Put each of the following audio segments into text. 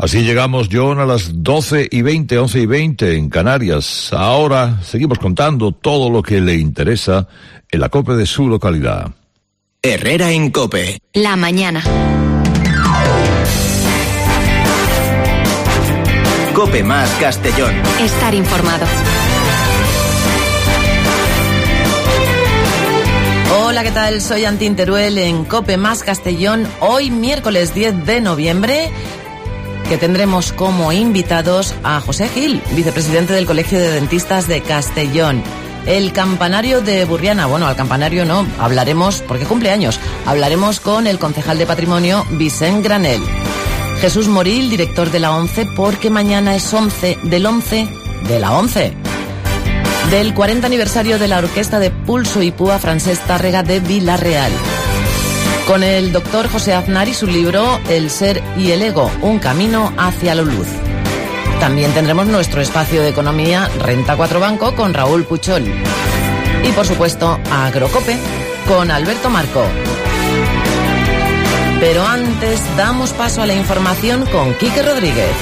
Así llegamos, John, a las 12:20, 11:20 en Canarias. Ahora seguimos contando todo lo que le interesa en la COPE de su localidad. Herrera en COPE. La mañana. COPE más Castellón. Estar informado. Hola, ¿qué tal? Soy Antín Teruel en COPE más Castellón. Hoy, miércoles 10 de noviembre, que tendremos como invitados a José Gil, vicepresidente del Colegio de Dentistas de Castellón. El campanario de Burriana, bueno, al campanario no, hablaremos, porque cumple años, hablaremos con el concejal de Patrimonio, Vicent Granell. Jesús Moril, director de la ONCE, porque mañana es 11 del 11 de la ONCE. Del 40 aniversario de la Orquesta de Pulso y Púa Francesc Tàrrega de Vila-real. Con el doctor José Aznar y su libro El ser y el ego, un camino hacia la luz. También tendremos nuestro espacio de economía Renta 4 Banco con Raúl Puchol. Y por supuesto, Agrocope con Alberto Marco. Pero antes damos paso a la información con Quique Rodríguez.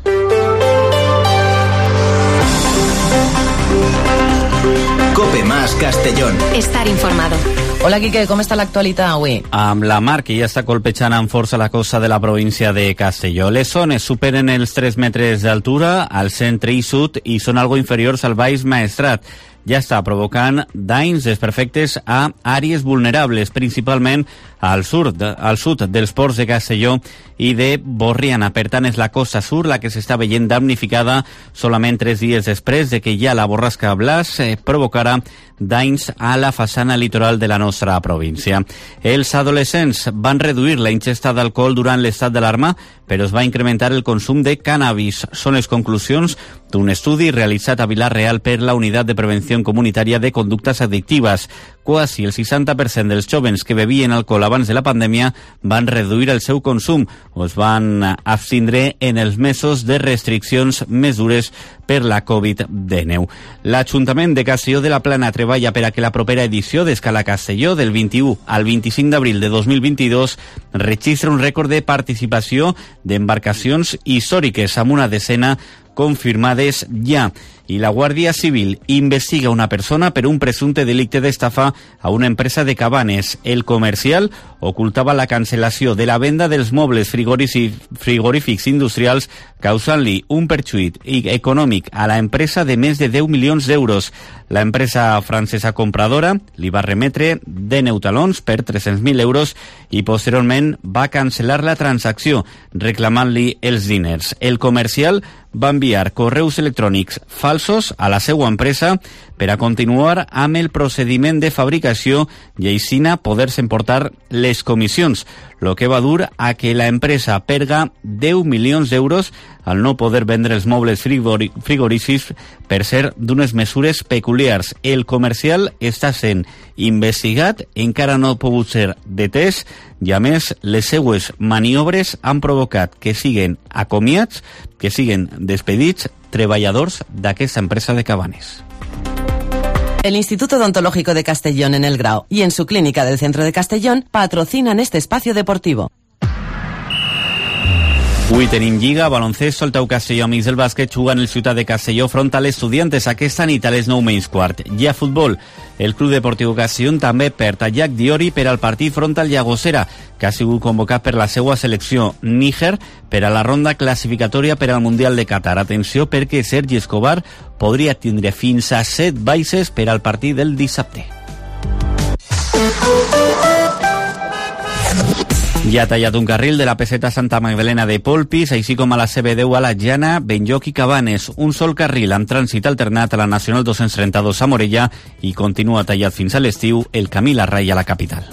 COPE más Castellón. Estar informado. Hola, Quique, com està l'actualitat avui? Amb la mar, que ja està colpejant amb força la costa de la província de Castelló. Les zones superen els 3 metres d'altura al centre i sud i són algo inferiors al Baix Maestrat. Ja està provocant danys desperfectes a àrees vulnerables, principalment al sud dels ports de Castelló i de Borriana. Per tant, és la costa sud la que s'està veient damnificada solament 3 dies després de que ja la borrasca Blas provocarà danys a la façana litoral de la nostra província. Els adolescents van reduir la ingesta d'alcohol durant l'estat d'alarma, però es va incrementar el consum de cannabis. Són les conclusions d'un estudi realitzat a Vila-real per la Unitat de Prevenció Comunitària de Conductes Addictives. Quasi el 60% dels jovens que bevien alcohol abans de la pandèmia van reduir el seu consum o es van abstindre en els mesos de restriccions més dures per la Covid-19. L'Ajuntament de Castelló de la Plana treballa per a que la propera edició d'Escala Castelló del 21 al 25 d'abril de 2022 registre un rècord de participació d'embarcacions històriques amb una decena confirmades ja. I la Guàrdia Civil investiga una persona per un presumpte delicte d'estafa a una empresa de Cabanes. El comercial ocultava la cancel·lació de la venda dels mobles frigorífics industrials, causant-li un perjuït econòmic a la empresa de més de 10 milions d'euros. La empresa francesa compradora li va remetre 10 talons per 300.000 euros i posteriorment va cancel·lar la transacció, reclamant-li els diners. El comercial va enviar correus electrònics falsos a la seva empresa per a continuar amb el procediment de fabricació i així poder-se emportar les comissions, lo que va dur a que la empresa perga 10 milions d'euros al no poder vendre els mobles frigorífics per ser d'unes mesures peculiars. El comercial està sent investigat, encara no ha pogut ser detès i, a més, les seues maniobres han provocat que siguen acomiats, que siguen despedits treballadors d'aquesta empresa de Cabanes. El Instituto Odontológico de Castellón en El Grau y en su clínica del centro de Castellón patrocinan este espacio deportivo. Avui tenim Lliga, baloncesto, el Tau Castelló, amics del bàsquet, juguen el Ciutat de Castelló front a l'Estudiantes aquesta nit a les 9:15. I a futbol, el Club Deportiu Castelló també perd a Jack Diori per al partit front al Llagostera, que ha sigut convocat per la seva selecció Níger per a la ronda classificatòria per al Mundial de Qatar. Atenció, perquè Sergi Escobar podria tindre fins a 7 baixes per al partit del dissabte. Ja ha tallat un carril de la Peseta Santa Magdalena de Polpis, així com a la CB10 a la Jana, Benlloc i Cabanes. Un sol carril amb trànsit alternat a la Nacional 232 a Morella i continua tallat fins a l'estiu el camí La Rai a la capital.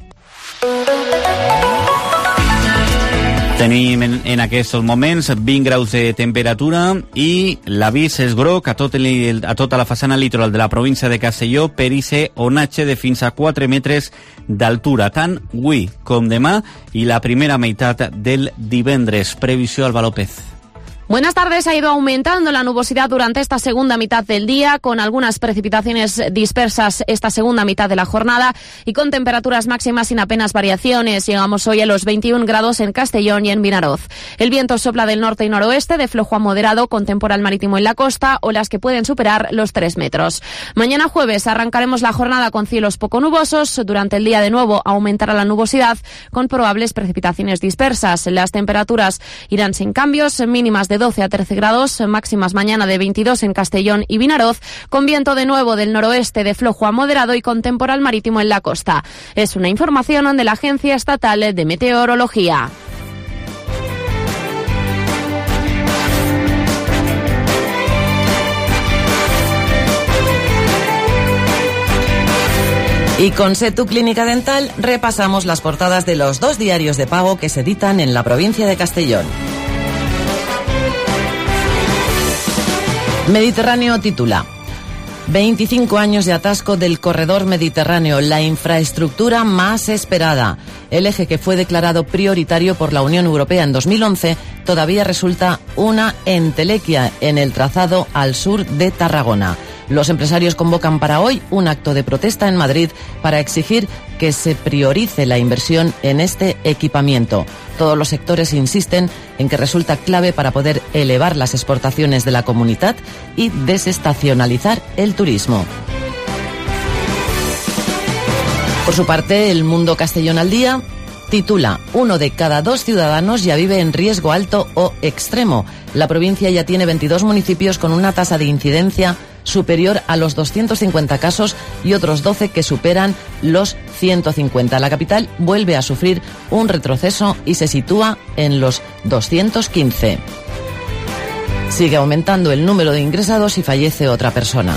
Tenim en aquests moments 20 graus de temperatura i l'avís és groc a tota la façana litoral de la província de Castelló per ese onatge de fins a 4 metres d'altura, tant avui com demà i la primera meitat del divendres. Previsió, Alba López. Buenas tardes. Ha ido aumentando la nubosidad durante esta segunda mitad del día, con algunas precipitaciones dispersas esta segunda mitad de la jornada y con temperaturas máximas sin apenas variaciones. Llegamos hoy a los 21 grados en Castellón y en Vinaroz. El viento sopla del norte y noroeste, de flojo a moderado, con temporal marítimo en la costa, olas que pueden superar los 3 metros. Mañana jueves arrancaremos la jornada con cielos poco nubosos. Durante el día de nuevo aumentará la nubosidad, con probables precipitaciones dispersas. Las temperaturas irán sin cambios, mínimas de 12 a 13 grados, máximas mañana de 22 en Castellón y Vinaroz, con viento de nuevo del noroeste de flojo a moderado y con temporal marítimo en la costa. Es una información de la Agencia Estatal de Meteorología. Y con Sé Tu Clínica Dental repasamos las portadas de los 2 diarios de pago que se editan en la provincia de Castellón. Mediterráneo titula: 25 años de atasco del corredor mediterráneo, la infraestructura más esperada. El eje, que fue declarado prioritario por la Unión Europea en 2011, todavía resulta una entelequia en el trazado al sur de Tarragona. Los empresarios convocan para hoy un acto de protesta en Madrid para exigir que se priorice la inversión en este equipamiento. Todos los sectores insisten en que resulta clave para poder elevar las exportaciones de la comunidad y desestacionalizar el turismo. Por su parte, El Mundo Castellón al Día titula: 1 de cada 2 ciudadanos ya vive en riesgo alto o extremo. La provincia ya tiene 22 municipios con una tasa de incidencia superior a los 250 casos y otros 12 que superan los 150. La capital vuelve a sufrir un retroceso y se sitúa en los 215. Sigue aumentando el número de ingresados y fallece otra persona.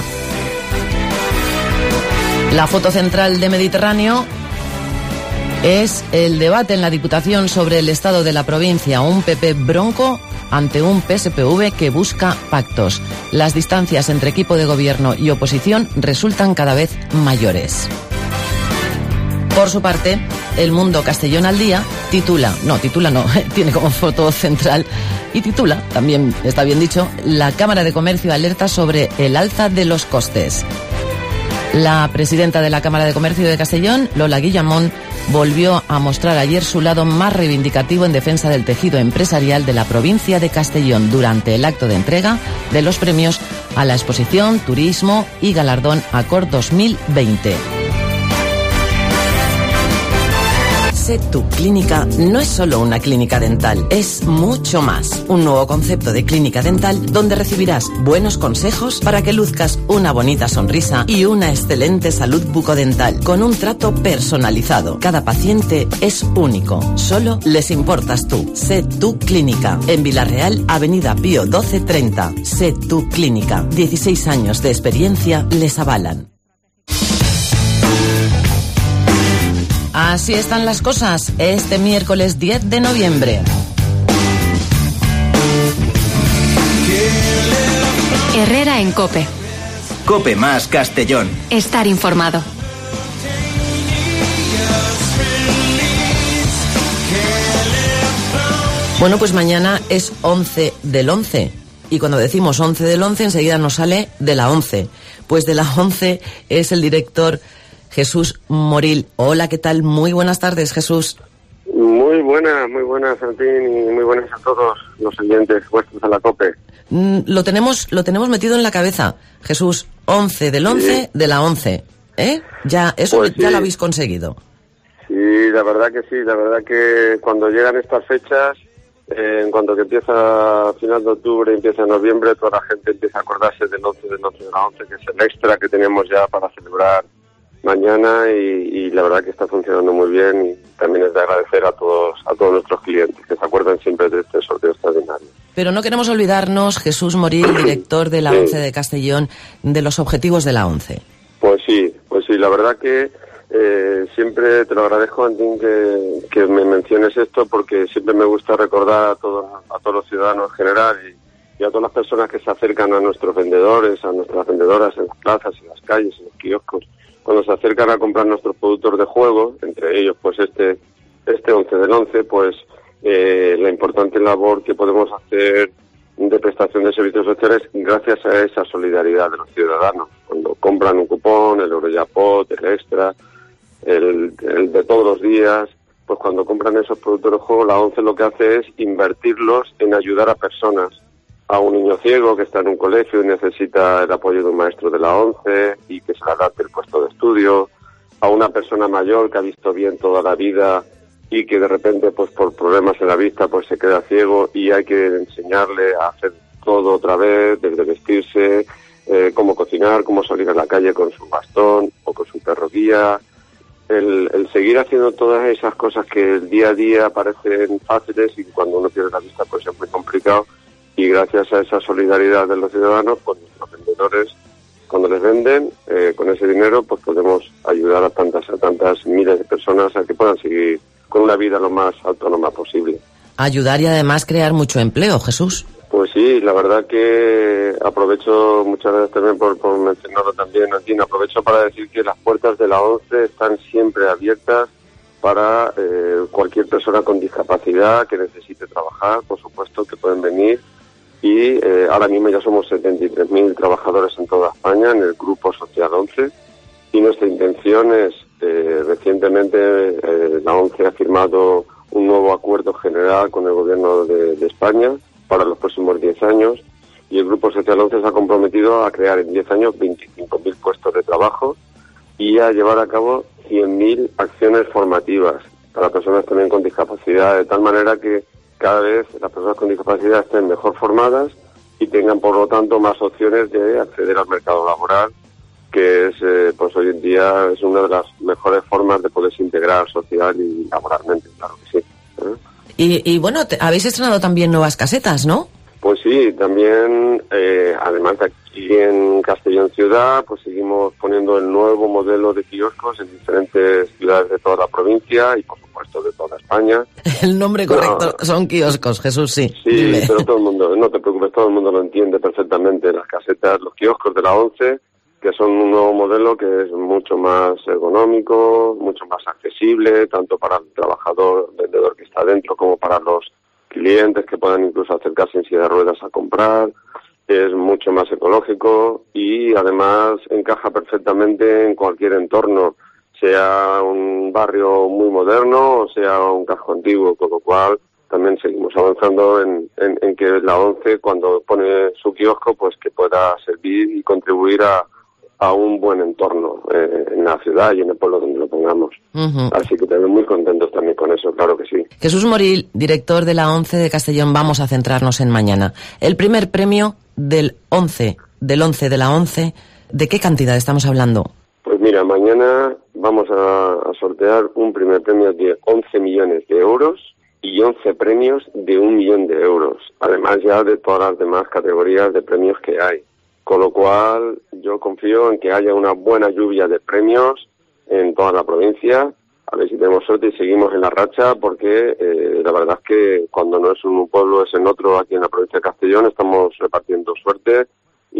La foto central de Mediterráneo es el debate en la Diputación sobre el estado de la provincia. Un PP bronco ante un PSPV que busca pactos. Las distancias entre equipo de gobierno y oposición resultan cada vez mayores. Por su parte, El Mundo Castellón al Día tiene como foto central y titula, también está bien dicho: la Cámara de Comercio alerta sobre el alza de los costes. La presidenta de la Cámara de Comercio de Castellón, Lola Guillamón, volvió a mostrar ayer su lado más reivindicativo en defensa del tejido empresarial de la provincia de Castellón durante el acto de entrega de los premios a la exposición Turismo y Galardón Acor 2020. Sé Tu Clínica no es solo una clínica dental, es mucho más. Un nuevo concepto de clínica dental donde recibirás buenos consejos para que luzcas una bonita sonrisa y una excelente salud bucodental, con un trato personalizado. Cada paciente es único, solo les importas tú. Sé Tu Clínica, en Vilarreal, Avenida Pío 1230. Sé Tu Clínica, 16 años de experiencia les avalan. Así están las cosas este miércoles 10 de noviembre. Herrera en COPE. COPE más Castellón. Estar informado. Bueno, pues mañana es 11 del 11. Y cuando decimos 11 del 11, enseguida nos sale de la 11. Pues de la 11 es el director Jesús Moril. Hola, ¿qué tal? Muy buenas tardes, Jesús. Muy buenas, Santín, y muy buenas a todos los oyentes vuestros a la COPE. Lo tenemos metido en la cabeza, Jesús. 11 del 11 de la 11. Ya, eso pues ya lo habéis conseguido. Sí, la verdad que cuando llegan estas fechas, en cuanto que empieza final de octubre, empieza noviembre, toda la gente empieza a acordarse del 11 de la 11, que es el extra que tenemos ya para celebrar mañana, y la verdad que está funcionando muy bien, y también es de agradecer a todos nuestros clientes que se acuerdan siempre de este sorteo extraordinario. Pero no queremos olvidarnos, Jesús Moril, director de la ONCE de Castellón, de los objetivos de la ONCE. Pues sí, la verdad que siempre te lo agradezco, Antín, que me menciones esto, porque siempre me gusta recordar a todos los ciudadanos en general y a todas las personas que se acercan a nuestros vendedores, a nuestras vendedoras en las plazas, en las calles, en los kioscos, cuando se acercan a comprar nuestros productos de juego, entre ellos pues este 11 del 11, pues la importante labor que podemos hacer de prestación de servicios sociales gracias a esa solidaridad de los ciudadanos. Cuando compran un cupón, el Eurojackpot, el Extra, el de todos los días, pues cuando compran esos productos de juego, la ONCE lo que hace es invertirlos en ayudar a personas. A un niño ciego que está en un colegio y necesita el apoyo de un maestro de la ONCE y que se le adapte el puesto de estudio. A una persona mayor que ha visto bien toda la vida y que de repente, pues por problemas en la vista, pues se queda ciego y hay que enseñarle a hacer todo otra vez, desde vestirse, cómo cocinar, cómo salir a la calle con su bastón o con su perro guía. El seguir haciendo todas esas cosas que el día a día parecen fáciles y cuando uno pierde la vista pues es muy complicado, y gracias a esa solidaridad de los ciudadanos, pues los vendedores, cuando les venden, con ese dinero pues podemos ayudar a tantas miles de personas a que puedan seguir con una vida lo más autónoma posible. Ayudar y además crear mucho empleo, Jesús. Pues sí, la verdad que aprovecho muchas veces también por mencionarlo también, Antín, aprovecho para decir que las puertas de la ONCE están siempre abiertas para cualquier persona con discapacidad que necesite trabajar, por supuesto que pueden venir, y ahora mismo ya somos 73.000 trabajadores en toda España en el Grupo Social ONCE, y nuestra intención es, recientemente la ONCE ha firmado un nuevo acuerdo general con el Gobierno de España para los próximos 10 años, y el Grupo Social ONCE se ha comprometido a crear en 10 años 25.000 puestos de trabajo y a llevar a cabo 100.000 acciones formativas para personas también con discapacidad, de tal manera que cada vez las personas con discapacidad estén mejor formadas y tengan, por lo tanto, más opciones de acceder al mercado laboral, que es, pues hoy en día es una de las mejores formas de poderse integrar social y laboralmente, claro que sí. Y bueno, habéis estrenado también nuevas casetas, ¿no? Pues sí, también, además de aquí en Castellón Ciudad, pues seguimos poniendo el nuevo modelo de kioscos en diferentes ciudades de toda la provincia y, por supuesto, de toda España. El nombre correcto son kioscos, Jesús, sí. Sí, Dime. pero todo el mundo, no te preocupes, todo el mundo lo entiende perfectamente. Las casetas, los kioscos de la ONCE, que son un nuevo modelo que es mucho más ergonómico, mucho más accesible, tanto para el trabajador, vendedor que está dentro, como para los clientes que puedan incluso acercarse en silla de ruedas a comprar. Es mucho más ecológico y además encaja perfectamente en cualquier entorno, sea un barrio muy moderno o sea un casco antiguo, con lo cual también seguimos avanzando en que la ONCE, cuando pone su kiosco, pues que pueda servir y contribuir a un buen entorno en la ciudad y en el pueblo donde lo pongamos. Uh-huh. Así que también muy contentos también con eso, claro que sí. Jesús Moril, director de la ONCE de Castellón, vamos a centrarnos en mañana. El primer premio del 11 de la ONCE, ¿de qué cantidad estamos hablando? Pues mira, mañana vamos a sortear un primer premio de 11 millones de euros y 11 premios de 1 millón de euros, además ya de todas las demás categorías de premios que hay. Con lo cual, yo confío en que haya una buena lluvia de premios en toda la provincia. A ver si tenemos suerte y seguimos en la racha, porque la verdad es que cuando no es en un pueblo es en otro. Aquí en la provincia de Castellón estamos repartiendo suerte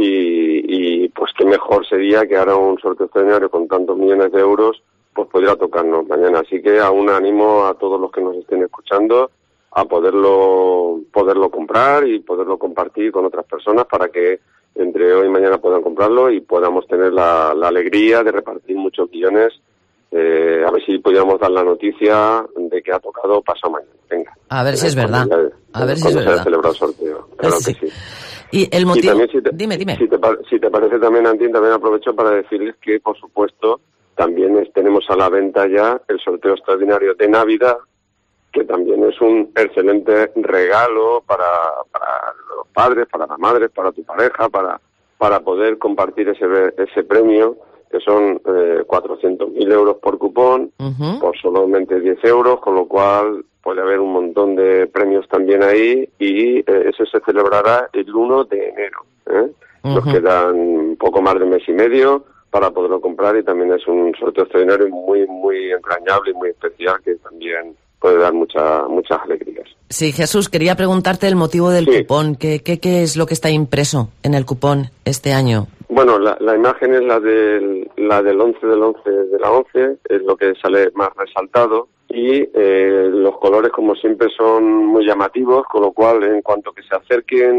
y pues qué mejor sería que ahora un sorteo extraordinario con tantos millones de euros pues pudiera tocarnos mañana. Así que aún animo a todos los que nos estén escuchando a poderlo comprar y poderlo compartir con otras personas para que entre hoy y mañana puedan comprarlo y podamos tener la alegría de repartir muchos millones. A ver si pudiéramos dar la noticia de que ha tocado pasado mañana. Venga. A ver si es verdad. A ver si es verdad. Cuando se haya celebrado el sorteo. Claro sí. que sí. Y el motivo... Y también, Dime. Si te parece también, Antín, también aprovecho para decirles que, por supuesto, también tenemos a la venta ya el sorteo extraordinario de Navidad, que también es un excelente regalo para los padres, para las madres, para tu pareja, para poder compartir ese premio, que son 400.000 euros por cupón, Uh-huh. por solamente 10 euros, con lo cual puede haber un montón de premios también ahí, y eso se celebrará el 1 de enero. Nos Uh-huh. quedan poco más de un mes y medio para poderlo comprar, y también es un sorteo extraordinario muy, muy entrañable y muy especial, que también puede dar muchas alegrías. Sí, Jesús, quería preguntarte el motivo del Sí. cupón. ¿Qué es lo que está impreso en el cupón este año? Bueno, la imagen es la del 11 del 11 de la 11, es lo que sale más resaltado, y los colores, como siempre, son muy llamativos, con lo cual, en cuanto que se acerquen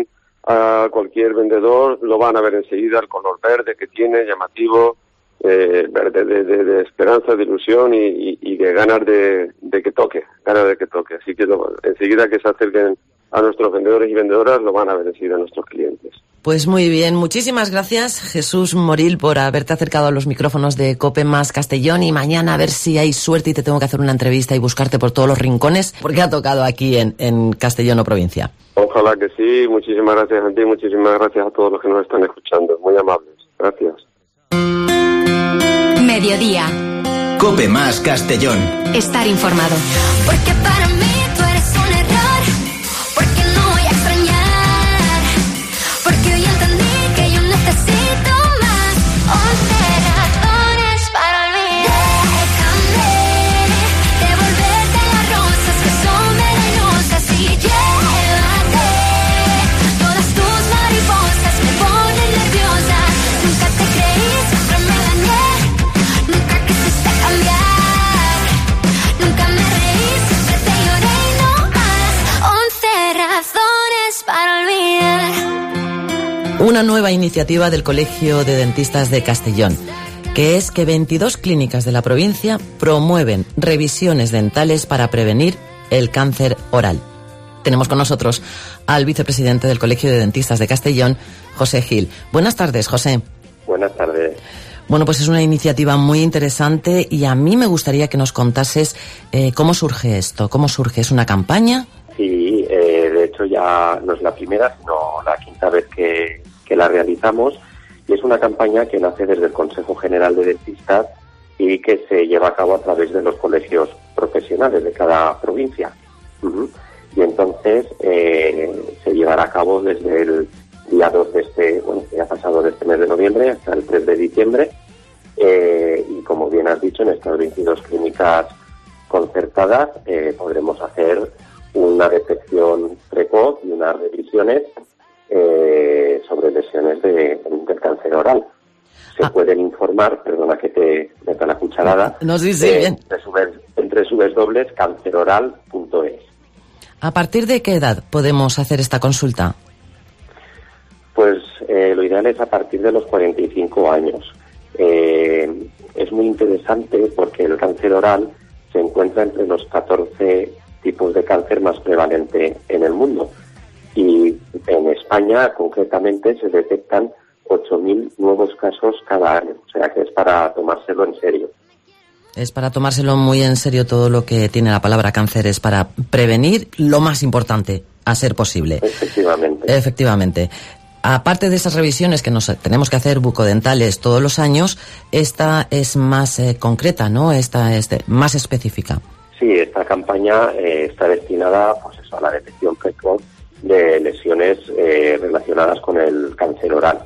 a cualquier vendedor, lo van a ver enseguida, el color verde que tiene, llamativo, verde de esperanza, de ilusión y de ganas de que toque. Así que enseguida que se acerquen a nuestros vendedores y vendedoras, lo van a ver enseguida a nuestros clientes. Pues muy bien, muchísimas gracias Jesús Moril por haberte acercado a los micrófonos de COPE más Castellón, y mañana a ver si hay suerte y te tengo que hacer una entrevista y buscarte por todos los rincones, porque ha tocado aquí en Castellón o provincia. Ojalá que sí, muchísimas gracias a ti, muchísimas gracias a todos los que nos están escuchando, muy amables, gracias. Mediodía. COPE más Castellón. Estar informado. Porque para mí tú eres un error, porque no voy a extrañar, porque hoy entendí que yo necesito más 11 razones para olvidar. Déjame devolverte las rosas que son venenosas y llévate todas tus mariposas, me ponen nerviosa. Nunca te creí, siempre me dañé, nunca quisiste cambiar, nunca me reí, siempre te lloré y no más 11 razones para olvidar. Una nueva iniciativa del Colegio de Dentistas de Castellón, que es que 22 clínicas de la provincia promueven revisiones dentales para prevenir el cáncer oral. Tenemos con nosotros al vicepresidente del Colegio de Dentistas de Castellón, José Gil. Buenas tardes, José. Buenas tardes. Bueno, pues es una iniciativa muy interesante y a mí me gustaría que nos contases cómo surge esto, cómo surge. ¿Es una campaña? Sí, de hecho ya no es la primera, sino la quinta vez que la realizamos, y es una campaña que nace desde el Consejo General de Dentistas y que se lleva a cabo a través de los colegios profesionales de cada provincia. Y entonces se llevará a cabo desde el día 2 que ha pasado de este mes de noviembre hasta el 3 de diciembre, y como bien has dicho, en estas 22 clínicas concertadas podremos hacer una detección precoz y unas revisiones sobre lesiones del cáncer oral. Se pueden informar, perdona que te meta la cucharada, no, sí, bien. entre www.canceroral.es. ¿A partir de qué edad podemos hacer esta consulta? Pues lo ideal es a partir de los 45 años. Es muy interesante porque el cáncer oral se encuentra entre los 14 tipos de cáncer más prevalente en el mundo. Y en España, concretamente, se detectan 8.000 nuevos casos cada año. O sea que es para tomárselo en serio. Es para tomárselo muy en serio todo lo que tiene la palabra cáncer. Es para prevenir lo más importante, a ser posible. Efectivamente. Aparte de esas revisiones que nos tenemos que hacer bucodentales todos los años, esta es más concreta, ¿no? Esta es más específica. Sí, esta campaña está destinada a la detección precoz de lesiones relacionadas con el cáncer oral.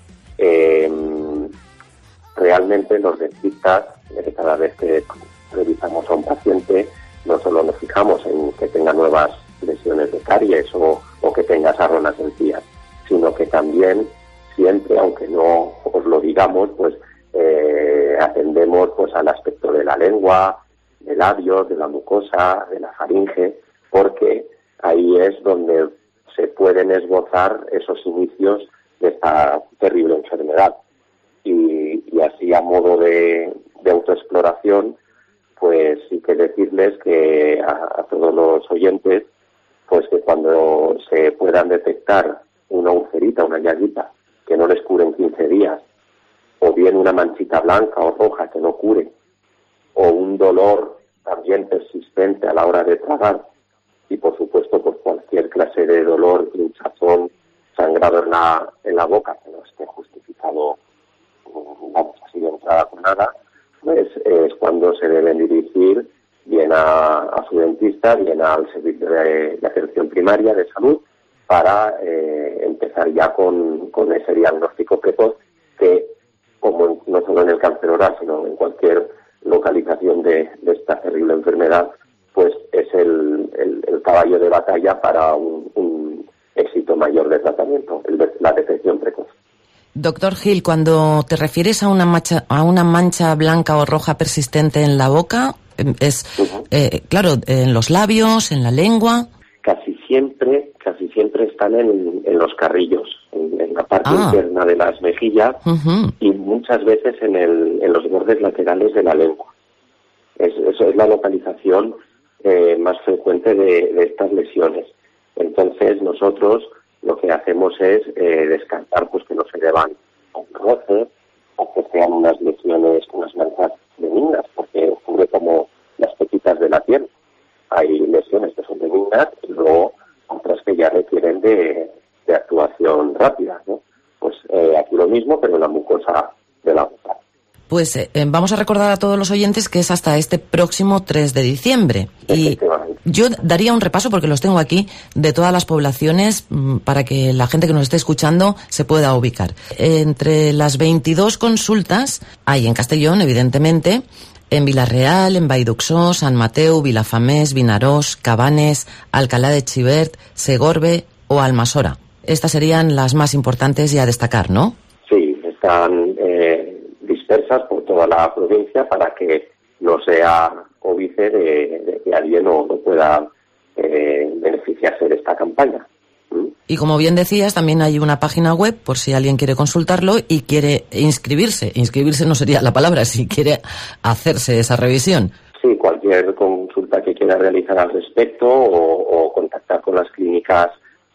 Realmente los dentistas, cada vez que revisamos a un paciente, no solo nos fijamos en que tenga nuevas lesiones de caries o que tenga sarro en encías, sino que también siempre, aunque no os lo digamos, pues atendemos al aspecto de la lengua, de labios, de la mucosa, de la faringe, porque ahí es donde se pueden esbozar esos inicios de esta terrible enfermedad. Y así, a modo de autoexploración, pues sí que decirles que a todos los oyentes, pues que cuando se puedan detectar una ulcerita, una llaguita, que no les cure en 15 días, o bien una manchita blanca o roja que no cure, o un dolor también persistente a la hora de tragar, y por supuesto por cualquier clase de dolor, hinchazón, sangrado en la boca, que no esté justificado, así de entrada con nada, pues es cuando se deben dirigir bien a su dentista, bien al servicio de atención primaria de salud, para empezar ya con ese diagnóstico precoz que, como no solo en el cáncer oral, sino en cualquier localización de esta terrible enfermedad, pues es el caballo de batalla para un éxito mayor de tratamiento, la detección precoz. Doctor Gil, cuando te refieres a una mancha blanca o roja persistente en la boca, es claro, en los labios, en la lengua. Casi siempre están en los carrillos, en la parte interna de las mejillas y muchas veces en los bordes laterales de la lengua. Eso es la localización más frecuente de estas lesiones. Entonces nosotros lo que hacemos es descartar pues que no se deban a un roce o que sean unas lesiones, unas manchas benignas, porque ocurre como las pepitas de la piel. Hay lesiones que son benignas y luego otras que ya requieren de actuación rápida, ¿no? Pues aquí lo mismo, pero en la mucosa de la boca. Pues vamos a recordar a todos los oyentes que es hasta este próximo 3 de diciembre. Y yo daría un repaso, porque los tengo aquí, de todas las poblaciones para que la gente que nos esté escuchando se pueda ubicar. Entre las 22 consultas hay en Castellón, evidentemente, en Vilarreal, en Vallduxó, Sant Mateu, Vilafamés, Vinaròs, Cabanes, Alcalá de Xivert, Segorbe o Almassora. Estas serían las más importantes y a destacar, ¿no? Sí, están dispersas por toda la provincia para que no sea óbice de que alguien no pueda beneficiarse de esta campaña. Y como bien decías, también hay una página web por si alguien quiere consultarlo y quiere inscribirse. Inscribirse no sería la palabra, si quiere hacerse esa revisión. Sí, cualquier consulta que quiera realizar al respecto o contactar con las clínicas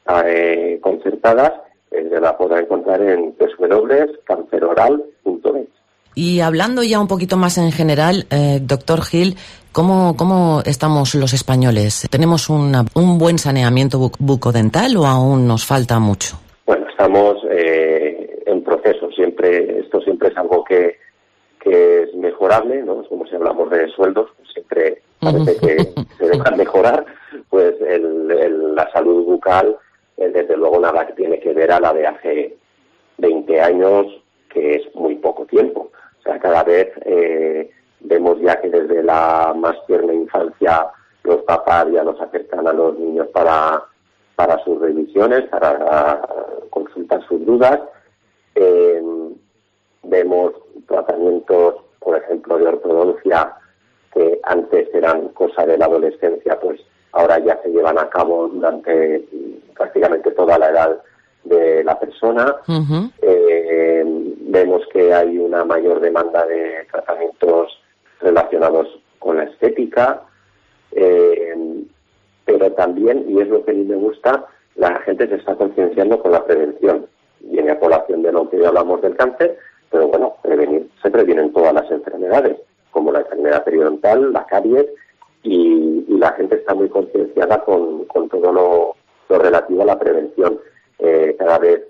concertadas, la podrá encontrar en www.canceroral.es. Y hablando ya un poquito más en general, doctor Gil, ¿cómo estamos los españoles? ¿Tenemos un buen saneamiento bucodental o aún nos falta mucho? Bueno, estamos en proceso. Esto siempre es algo que es mejorable, ¿no? Como si hablamos de sueldos, pues siempre parece que se dejan mejorar. Pues la salud bucal, desde luego, nada que tiene que ver a la de hace 20 años, que es muy poco tiempo. O sea, cada vez vemos ya que desde la más tierna infancia los papás ya nos acercan a los niños para sus revisiones, para consultar sus dudas. Vemos tratamientos, por ejemplo, de ortodoncia, que antes eran cosa de la adolescencia, pues ahora ya se llevan a cabo durante prácticamente toda la edad de la persona. Vemos que hay una mayor demanda de tratamientos relacionados con la estética, pero también, y es lo que a mí me gusta, la gente se está concienciando con la prevención. Viene a colación de lo que ya hablamos del cáncer, pero bueno, se previenen todas las enfermedades, como la enfermedad periodontal, la caries, y la gente está muy concienciada con todo lo relativo a la prevención. Cada vez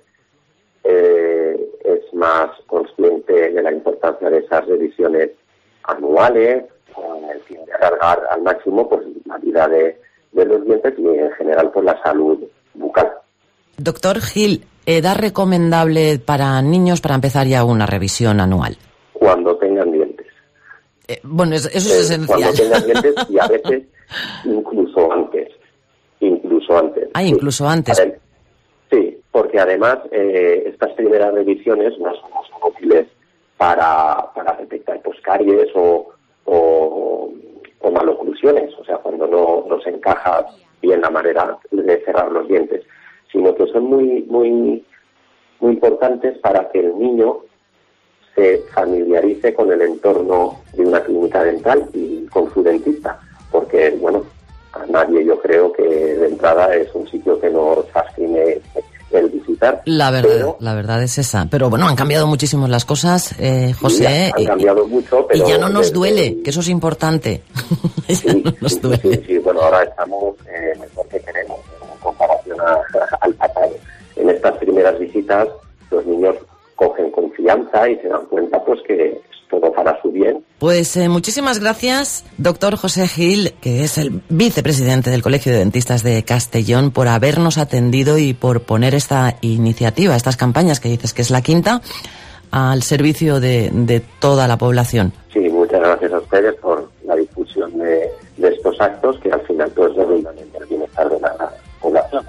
es más consciente de la importancia de esas revisiones anuales, con el fin de alargar al máximo pues la vida de los dientes y en general pues la salud bucal. Doctor Gil, ¿edad recomendable para niños para empezar ya una revisión anual? Cuando tengan dientes. Bueno, eso es esencial. Cuando tengan dientes y a veces incluso antes. Ah, incluso antes. Sí, porque además estas primeras revisiones no son útiles para detectar pues caries o maloclusiones, o sea, cuando no se encaja bien la manera de cerrar los dientes, sino que son muy, muy, muy importantes para que el niño se familiarice con el entorno de una clínica dental y con su dentista, porque, bueno, a nadie yo creo que de entrada es un sitio que nos fascine el visitar. La verdad es esa. Pero bueno, han cambiado muchísimo las cosas, José. Sí, han cambiado mucho, pero... Y ya no nos duele, que eso es importante. Sí, no nos duele. Sí, bueno, ahora estamos mejor que queremos en comparación al pasado. En estas primeras visitas los niños cogen confianza y se dan cuenta pues que es todo para su bien. Pues muchísimas gracias, doctor José Gil, que es el vicepresidente del Colegio de Dentistas de Castellón, por habernos atendido y por poner esta iniciativa, estas campañas que dices que es la quinta, al servicio de toda la población. Sí, muchas gracias a ustedes por la difusión de estos actos que al final pues redundan en el bienestar de la población.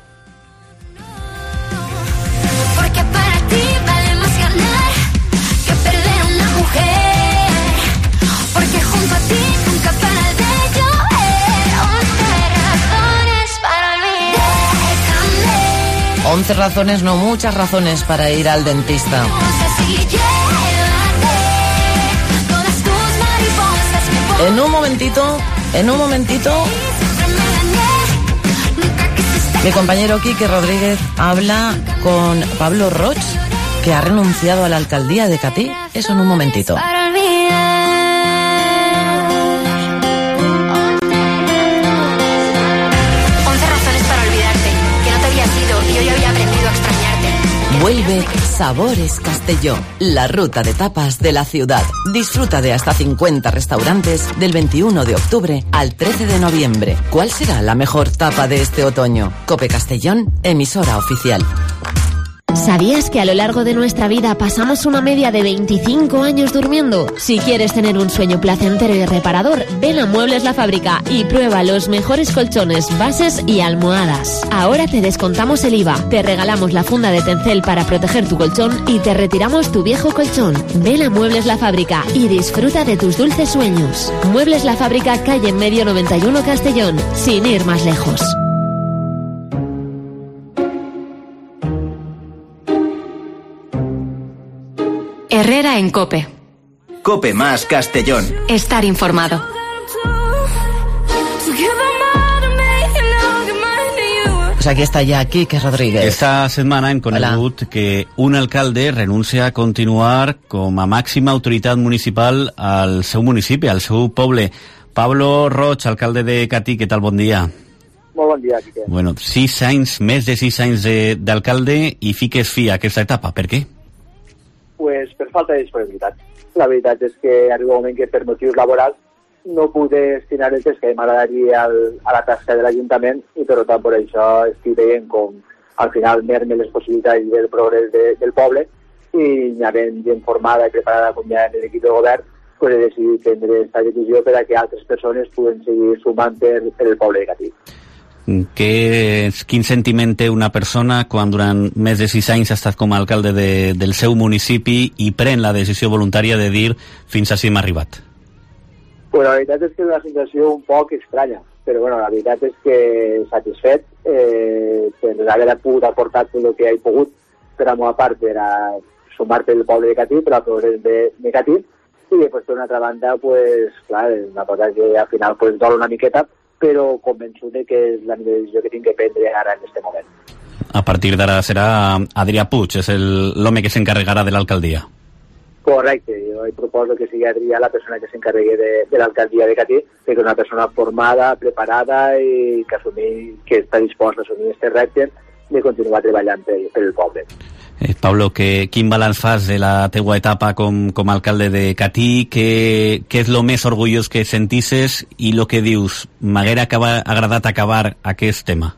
Porque para ti vale más ganar que perder una mujer. Porque junto a ti nunca para de llover. 11 razones para olvidar. 12 razones, no, muchas razones para ir al dentista. En un momentito, mi compañero Quique Rodríguez habla con Pablo Roch, que ha renunciado a la alcaldía de Catí. Eso en un momentito. Vuelve Sabores Castellón, la ruta de tapas de la ciudad. Disfruta de hasta 50 restaurantes del 21 de octubre al 13 de noviembre. ¿Cuál será la mejor tapa de este otoño? Cope Castellón, emisora oficial. ¿Sabías que a lo largo de nuestra vida pasamos una media de 25 años durmiendo? Si quieres tener un sueño placentero y reparador, ven a Muebles La Fábrica y prueba los mejores colchones, bases y almohadas. Ahora te descontamos el IVA, te regalamos la funda de Tencel para proteger tu colchón y te retiramos tu viejo colchón. Ven a Muebles La Fábrica y disfruta de tus dulces sueños. Muebles La Fábrica, calle en Medio 91 Castellón, sin ir más lejos. Herrera en COPE. COPE más Castellón. Estar informado. Pues aquí está ya Quique Rodríguez. Esta setmana hem conegut que un alcalde renuncia a continuar com a màxima autoritat municipal al seu municipi, al seu poble. Pablo Roch, alcalde de Catí, què tal? Bon dia. Molt bon dia, Quique. Bueno, 6 anys, més de 6 anys d'alcalde i fiques fi a aquesta etapa. Per què? Pues per falta de disponibilitat. La veritat és que arriba un moment que per motius laborals no puc destinar el temps que m'agradaria a la tasca de l'Ajuntament i per tant per això estic veient com al final merme les possibilitats del progrés del poble i havent gent formada i preparada com ja en l'equip de govern pues he decidit prendre aquesta decisió per a que altres persones puguen seguir sumant per el poble de Catí. Quin sentiment té una persona quan durant més de 6 anys ha estat com a alcalde del seu municipi i pren la decisió voluntària de dir fins ací hem arribat? Pues la veritat és que és una sensació un poc estranya, però bueno, la veritat és que satisfet per haver pogut aportar tot el que he pogut per a la part per a sumar per el poble de Catí, per al progrés de Catí, i després per una altra banda, pues clar, és una cosa que al final pues dol una miqueta, però convençut que és la millor decisió que tinc que prendre ara en aquest moment. A partir d'ara serà Adrià Puig, és l'home que s'encarregarà de l'alcaldia. Correcte, jo proposo que sigui Adrià la persona que s'encarregui de l'alcaldia de Catí, que és una persona formada, preparada i que està disposta a assumir aquest repte de continuar treballant per el poble. Pablo, quin balanç fas de la teua etapa com a alcalde de Catí? Què és el més orgullós que sentisses i el que dius, m'haguera agradat acabar aquest tema?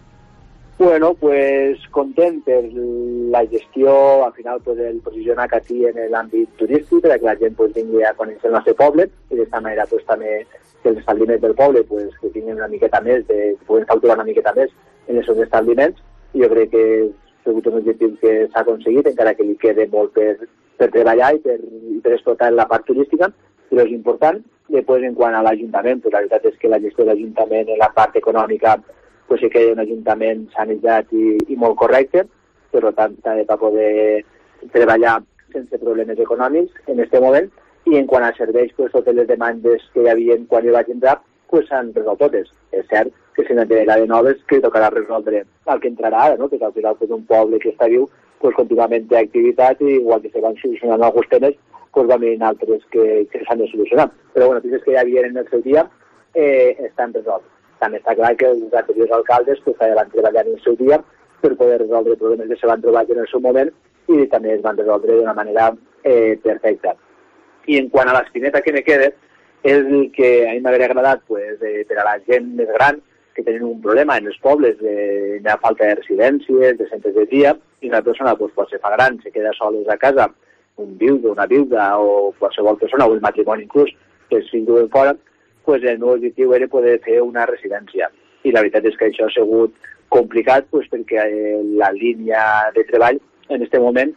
Bueno, pues content per la gestió, al final pues, el posicionar Catí en l'àmbit turístic, perquè la gent pues, vingui a conèixer el nostre poble i d'esta manera pues, també que els establiments del poble pues, que tinguin una miqueta més, que puguin calcular una miqueta més en els seus establiments, i jo crec que ha sigut un objectiu que s'ha aconseguit, encara que li quede molt per treballar i per explotar la part turística, però és important. Després, en quant a l'Ajuntament, pues, la veritat és que la gestió de l'Ajuntament en la part econòmica pues, sí que hi ha un Ajuntament sanejat i molt correcte, per tant, també per poder treballar sense problemes econòmics en aquest moment, i en quant a serveis, pues, totes les demandes que hi havia quan hi vaig entrar, pues, s'han resolt totes. És cert que si no té de noves, que tocarà resoldre el que entrarà ara, no? Que al final pues, un poble que està viu pues, contínuament té activitat i igual que se van solucionant alguns temes, pues, van venir altres que s'han de solucionar. Però bueno, notícies que ja havien en el seu dia estan resolts. També està clar que els anteriors alcaldes pues, van treballar en el seu dia per poder resoldre problemes que se van trobar en el seu moment i també es van resoldre d'una manera perfecta. I en quant a l'espineta que me queda, és el que a mi m'hauria agradat pues, per a la gent més gran que tenen un problema en els pobles, hi ha falta de residències, de centres de dia, i una persona pues, pot ser fa gran, se queda soles a casa, un viudo, una viuda o qualsevol persona, o el matrimoni inclús, que els fills duen fora, pues, el meu objectiu era poder fer una residència. I la veritat és que això ha sigut complicat pues, perquè la línia de treball en aquest moment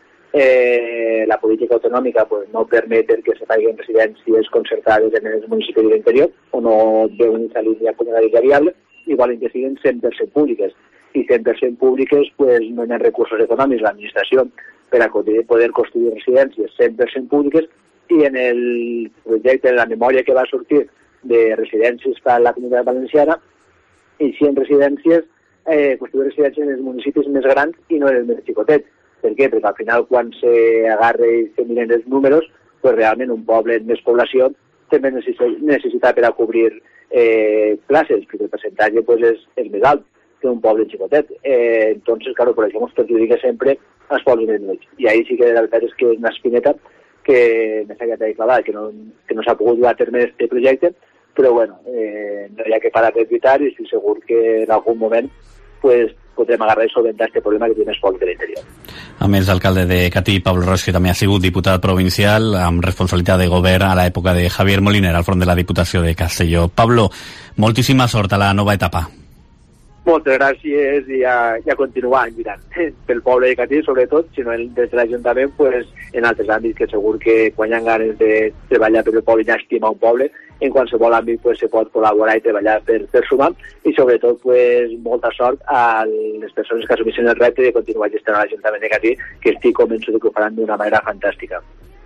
la política autonòmica pues, no permet que se facin residències concertades en els municipis de l'interior o no veuen aquesta línia com una línia viable, igual que siguin 100% públiques. i 100% públiques, pues, no hi ha recursos econòmics a l'administració per a poder construir residències 100% públiques, i en el projecte, en la memòria que va sortir de residències per a la Comunitat Valenciana, i 100 residències, construir residències en els municipis més grans i no en els més xicotets. Per què? Perquè al final, quan s'agarra i se miren els números, pues realment un poble amb més població també necessita per a cobrir places, perquè el percentatge pues, és més alt que un poble xicotet. Entonces, claro, por això ens perjudica sempre els pobles més menuts. I ahí sí que la veritat és que és una espineta que m'ha quedat ahí clavada, que no s'ha pogut dur a terme este projecte, però bueno, no hi ha que parar de lluitar i estic segur que en algun moment pues, podrem agarrar i solventar este problema que té més poble de l'interior. A més, l'alcalde de Catí, Pablo Roig, que també ha sigut diputat provincial amb responsabilitat de govern a l'època de Javier Moliner al front de la Diputació de Castelló. Pablo, moltíssima sort a la nova etapa. Moltes gràcies i a continuar lluitant pel poble de Catí, sobretot, sinó des de l'Ajuntament, pues, en altres àmbits que segur que quan hi ha ganes de treballar per el poble i estimar un poble, en qualsevol àmbit pues, se pot col·laborar i treballar per sumar, i sobretot pues, molta sort a les persones que assumeixen el repte de continuar gestionant l'Ajuntament de Catí, que estic convençut que ho faran d'una manera fantàstica.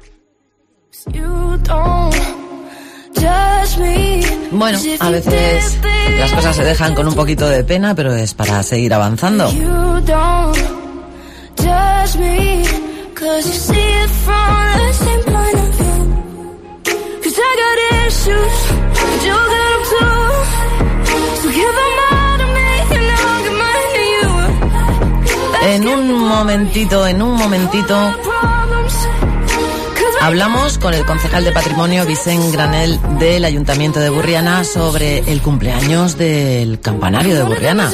Bueno, a veces las cosas se dejan con un poquito de pena, pero es para seguir avanzando. En un momentito hablamos con el concejal de Patrimonio, Vicent Granel, del Ayuntamiento de Burriana, sobre el cumpleaños del campanario de Burriana.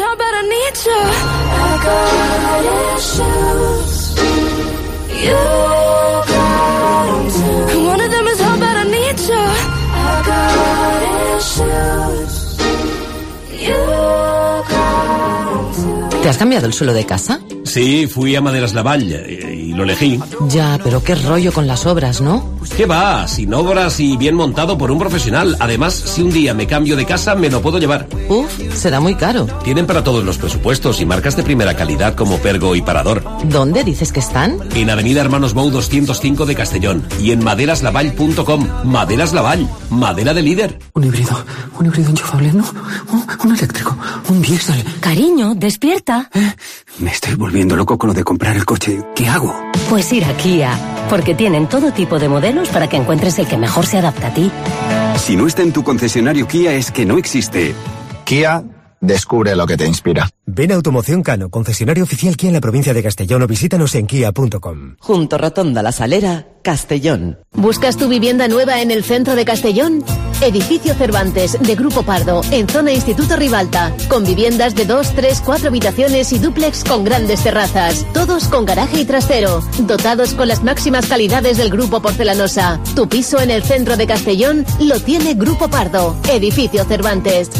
¿Te has cambiado el suelo de casa? Sí, fui a Maderas Lavall y lo elegí. Ya, pero qué rollo con las obras, ¿no? ¿Qué va? Sin obras y bien montado por un profesional. Además, si un día me cambio de casa, me lo puedo llevar. Uf, será muy caro. Tienen para todos los presupuestos y marcas de primera calidad como Pergo y Parador. ¿Dónde dices que están? En Avenida Hermanos Bou 205 de Castellón y en maderaslavall.com. Maderas Lavall, madera de líder. Un híbrido enchufable, ¿no? Un eléctrico, un diésel. Cariño, despierta. Me estoy volviendo loco con lo de comprar el coche. ¿Qué hago? Pues ir a Kia, porque tienen todo tipo de modelos para que encuentres el que mejor se adapta a ti. Si no está en tu concesionario Kia es que no existe. Kia, descubre lo que te inspira. Ven a Automoción Cano, concesionario oficial Kia en la provincia de Castellón, o visítanos en kia.com. Junto Rotonda La Salera, Castellón. ¿Buscas tu vivienda nueva en el centro de Castellón? Edificio Cervantes, de Grupo Pardo, en zona Instituto Ribalta, con viviendas de 2, 3, 4 habitaciones y dúplex con grandes terrazas, todos con garaje y trastero, dotados con las máximas calidades del Grupo Porcelanosa. Tu piso en el centro de Castellón lo tiene Grupo Pardo, Edificio Cervantes.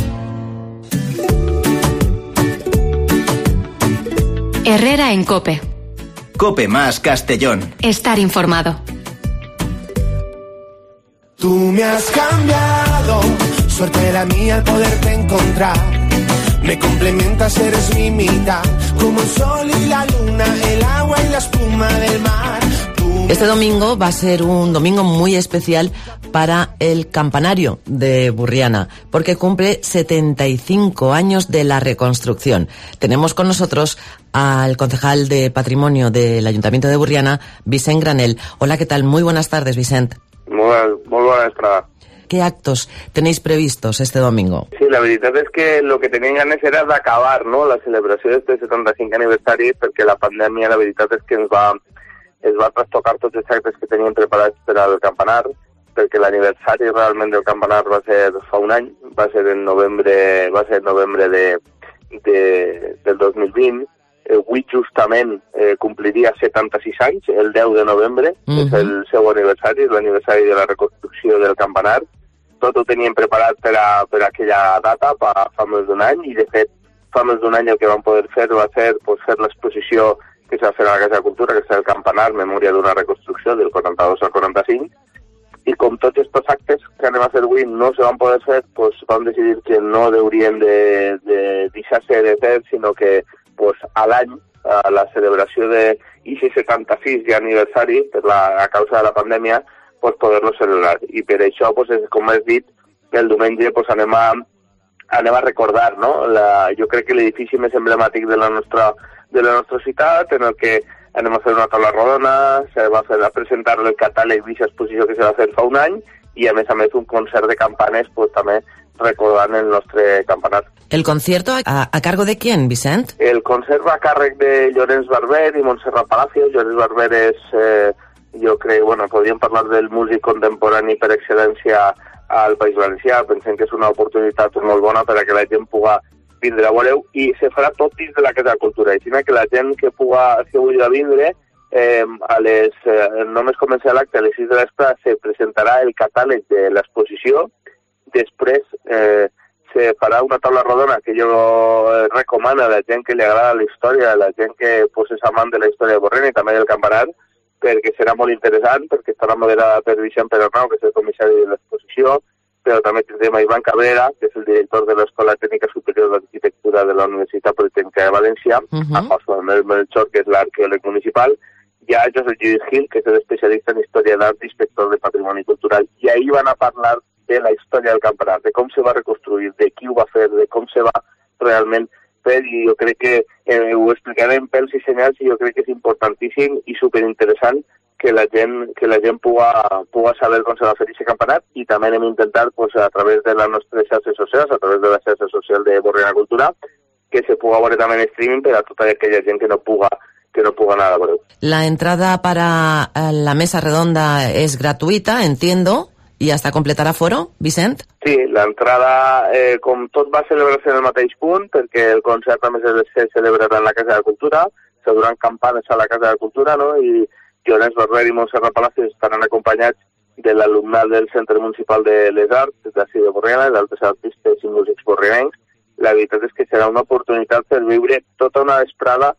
Herrera en COPE. COPE más Castellón. Estar informado. Tú me has cambiado, suerte la mía al poderte encontrar. Me complementas, eres mi mitad, como el sol y la luna, el agua y la espuma del mar. Este domingo va a ser un domingo muy especial para el campanario de Burriana, porque cumple 75 años de la reconstrucción. Tenemos con nosotros al concejal de Patrimonio del Ayuntamiento de Burriana, Vicent Granel. Hola, ¿qué tal? Muy buenas tardes, Vicent. Muy buenas tardes. ¿Qué actos tenéis previstos este domingo? Sí, la veritat és que el que tenien ganes era d'acabar, no?, la celebració d'este 75 aniversari, perquè la pandèmia, la veritat és que es va trastocar tots els actes que teníem preparats per al campanar, perquè l'aniversari realment del campanar va ser fa un any, va ser en novembre del 2020. Avui justament compliria 76 anys, el 10 de novembre, és el seu aniversari, l'aniversari de la reconstrucció del campanar. Tot ho teníem preparat per aquella data, fa més d'un any, i de fet fa més d'un any el que vam poder fer va ser fer l'exposició que s'ha fet a la Casa de Cultura, que és el campanar, memòria d'una reconstrucció del 42 al 45, i com tots aquests actes que anem a fer avui no se van poder fer, pues vam decidir que no haurien de deixar-se de fer, sinó que pues, a l'any, a la celebració de IC 76 aniversari, a causa de la pandèmia, pues, poder-lo celebrar. I per això, pues, com has dit, el diumenge pues, anem a recordar, no? Jo crec que l'edifici més emblemàtic de la nostra ciutat, en el que anem a fer una taula rodona, se va a presentar el catàleg d'aquesta exposició que se va fer fa un any, i a més un concert de campanes, pues, també recordant el nostre campanar. ¿El concierto a cargo de quién, Vicent? El concert va a càrrec de Llorenç Barber i Montserrat Palacios. Llorenç Barber és, jo crec, podríem parlar del músic contemporani per excel·lència al País Valencià. Pensem que és una oportunitat molt bona per a que la gent pugui vindre a veure-ho, i se farà tot dins de la Casa de Cultura. Així que la gent que vulgui vindre, només comença l'acte a les 6 de l'espre, se presentarà el catàleg de l'exposició. Després se farà una taula rodona que jo recomano a la gent que li agrada la història, a la gent que pues, és amant de la història de Borriana i també del campanar, perquè serà molt interessant, perquè estarà moderada per Vicent Perarnau, que és el comissari de l'exposició, però també tindrem a Ivan Cabrera, que és el director de l'Escola Tècnica Superior d'Arquitectura de la Universitat Politécnica de València, a Josué Melchor, que és l'arqueòleg municipal, hi ha Josep Lluís Gil, que és l'especialista en història d'art i inspector de patrimoni cultural, i ahir van a parlar de la història del campanar, de com se va reconstruir, de qui ho va fer, de com se va realment fer, i jo crec que ho explicarem pels i senyals, i jo crec que és importantíssim i superinteressant que la gent pugui saber com se va fer aquest campanar, i també hem intentat, pues, a través de les nostres xarxes socials, a través de la xarxa social de Borriana Cultura, que se pugui veure també en streaming per a tota aquella gent que no puga anar a veure. La entrada para la mesa redonda es gratuita, entiendo, i hasta completar aforo, Vicent? Sí, l'entrada, com tot va celebrar-se en el mateix punt, perquè el concert també se celebrarà en la Casa de Cultura, se duran campanes a la Casa de Cultura, no? I Llorenç Barber i Montserrat Palacios estaran acompanyats de l'alumnat del Centre Municipal de les Arts, d'ací de Borriana, d'altres artistes i músics borrianencs. La veritat és que serà una oportunitat per viure tota una vesprada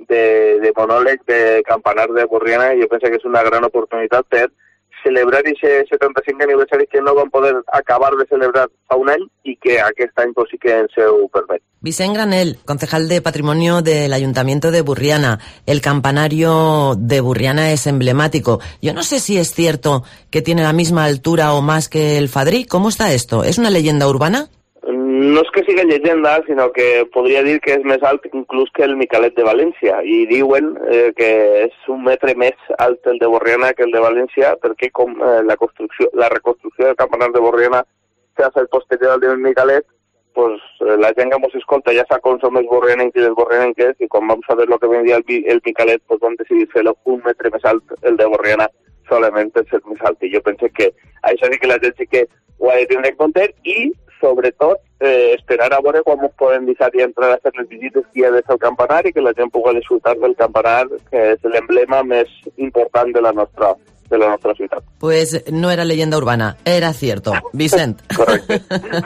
de monòleg de campanar de Borriana, i jo penso que és una gran oportunitat per celebrar aquest 75 aniversari que no van poder acabar de celebrar fa un any i que aquest any pues, sí que ens ho permet. Vicent Granel, concejal de Patrimonio del Ayuntamiento de Burriana. El campanario de Burriana es emblemático. Yo no sé si es cierto que tiene la misma altura o más que el Fadrí. ¿Cómo está esto? ¿Es una leyenda urbana? No és que sigui llegenda, sinó que podria dir que és més alt inclús que el Micalet de València, i diuen que és un metre més alt el de Borriana que el de València, perquè com la reconstrucció del campanar de Borriana s'ha fet posterior al del Micalet, pues, la gent que ens escolta ja sap com som els borrianencs i les borrianenques, i quan vam saber el que venia el Micalet, pues, vam decidir fer-lo un metre més alt el de Borriana, solament per ser més alt. I jo penso que això sí que la gent sí que ho ha de tindre en compte, i sobretot esperar a veure quan ens podem deixar i entrar a fer les visites que hi ha des del campanar i que la gent pugui disfrutar del campanar, que és l'emblema més important de la nostra ciutat. Pues no era leyenda urbana, era cierto. Vicent. Correcto.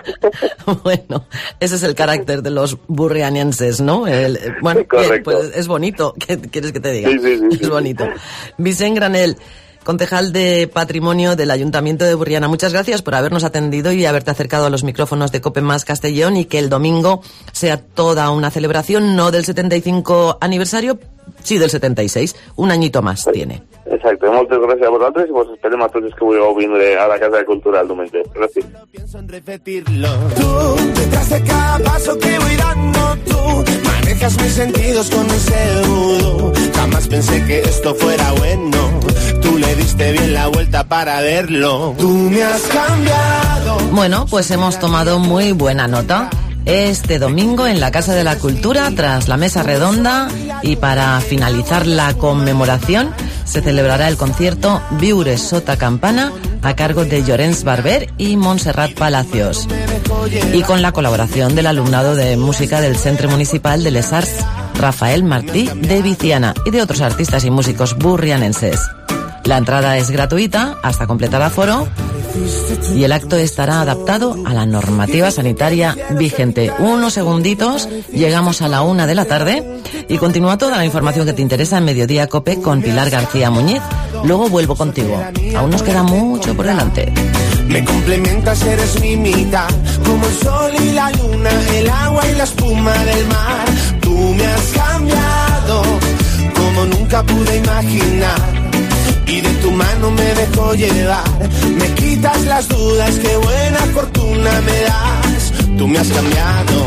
Bueno, ese es el carácter de los burrianienses, ¿no? Bueno, bien, pues es bonito. ¿Qué quieres que te diga? Sí. Es bonito. Vicent Granel, concejal de Patrimonio del Ayuntamiento de Burriana, muchas gracias por habernos atendido y haberte acercado a los micrófonos de COPE Más Castellón, y que el domingo sea toda una celebración, no del 75 aniversario, sí del 76, un añito más tiene. Exacte, moltes gràcies a vosaltres i vos esperem a tots els que vulgueu vindre a la Casa de Cultura el diumenge. Gràcies. Pienso en repetirlo. Tú, detrás de cada paso que voy dando, tú manejas mis sentidos con ese vudú. Jamás pensé que esto fuera bueno. Tú le diste bien la vuelta para verlo. Tú me has cambiado. Bueno, pues hemos tomado muy buena nota. Este domingo en la Casa de la Cultura, tras la mesa redonda, y para finalizar la conmemoración, se celebrará el concierto Viure Sota Campana a cargo de Llorenç Barber y Montserrat Palacios, y con la colaboración del alumnado de música del Centre Municipal de les Arts Rafael Martí de Viciana y de otros artistas y músicos burrianenses. La entrada es gratuita hasta completar aforo, y el acto estará adaptado a la normativa sanitaria vigente. Unos segunditos, llegamos a la 1 de la tarde y continúa toda la información que te interesa en Mediodía COPE con Pilar García Muñiz. Luego vuelvo contigo. Aún nos queda mucho por delante. Me complementas, eres mi mitad, como el sol y la luna, el agua y la espuma del mar. Tú me has cambiado como nunca pude imaginar, y de tu mano me dejo llevar. Me quitas las dudas, qué buena fortuna me das. Tú me has cambiado.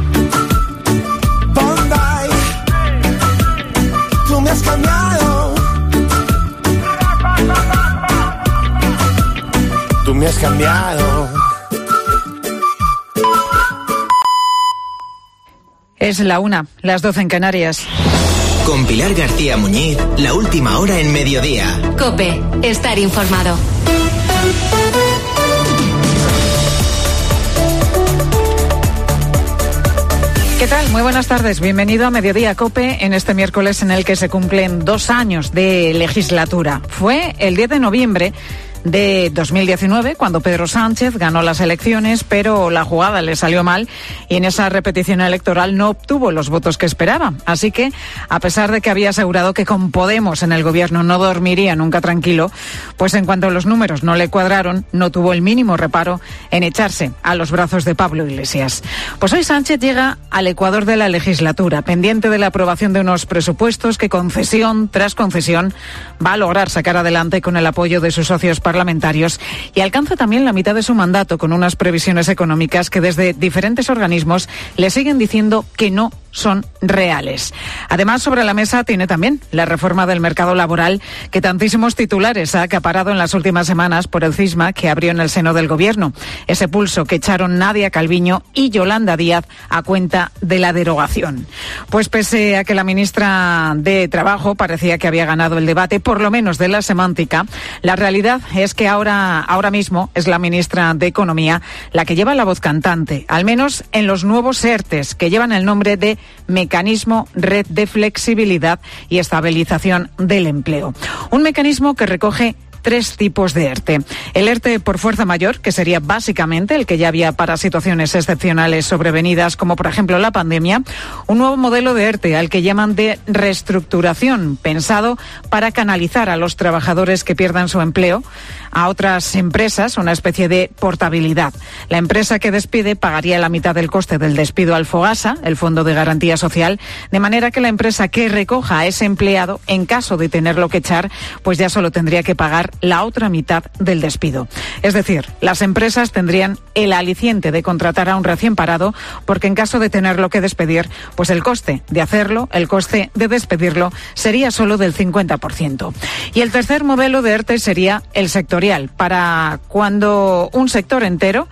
Bombay, tú me has cambiado. Tú me has cambiado. Es la 1, las 12 en Canarias. Con Pilar García Muñiz, la última hora en Mediodía. COPE, estar informado. ¿Qué tal? Muy buenas tardes. Bienvenido a Mediodía COPE en este miércoles en el que se cumplen 2 años de legislatura. Fue el 10 de noviembre de 2019, cuando Pedro Sánchez ganó las elecciones, pero la jugada le salió mal y en esa repetición electoral no obtuvo los votos que esperaba. Así que, a pesar de que había asegurado que con Podemos en el gobierno no dormiría nunca tranquilo, pues en cuanto los números no le cuadraron, no tuvo el mínimo reparo en echarse a los brazos de Pablo Iglesias. Pues hoy Sánchez llega al ecuador de la legislatura, pendiente de la aprobación de unos presupuestos que concesión tras concesión va a lograr sacar adelante con el apoyo de sus socios parlamentarios, y alcanza también la mitad de su mandato con unas previsiones económicas que desde diferentes organismos le siguen diciendo que no son reales. Además, sobre la mesa tiene también la reforma del mercado laboral que tantísimos titulares ha acaparado en las últimas semanas por el cisma que abrió en el seno del gobierno. Ese pulso que echaron Nadia Calviño y Yolanda Díaz a cuenta de la derogación. Pues pese a que la ministra de Trabajo parecía que había ganado el debate, por lo menos de la semántica, la realidad es que ahora mismo es la ministra de Economía la que lleva la voz cantante, al menos en los nuevos ERTES, que llevan el nombre de Mecanismo Red de Flexibilidad y Estabilización del Empleo. Un mecanismo que recoge 3 tipos de ERTE. El ERTE por fuerza mayor, que sería básicamente el que ya había para situaciones excepcionales sobrevenidas, como por ejemplo la pandemia. Un nuevo modelo de ERTE, al que llaman de reestructuración, pensado para canalizar a los trabajadores que pierdan su empleo a otras empresas, una especie de portabilidad. La empresa que despide pagaría la mitad del coste del despido al FOGASA, el Fondo de Garantía Social, de manera que la empresa que recoja a ese empleado, en caso de tenerlo que echar, pues ya solo tendría que pagar la otra mitad del despido. Es decir, las empresas tendrían el aliciente de contratar a un recién parado, porque en caso de tenerlo que despedir, pues el coste de hacerlo, el coste de despedirlo, sería solo del 50%. Y el tercer modelo de ERTE sería el sectorial, para cuando un sector entero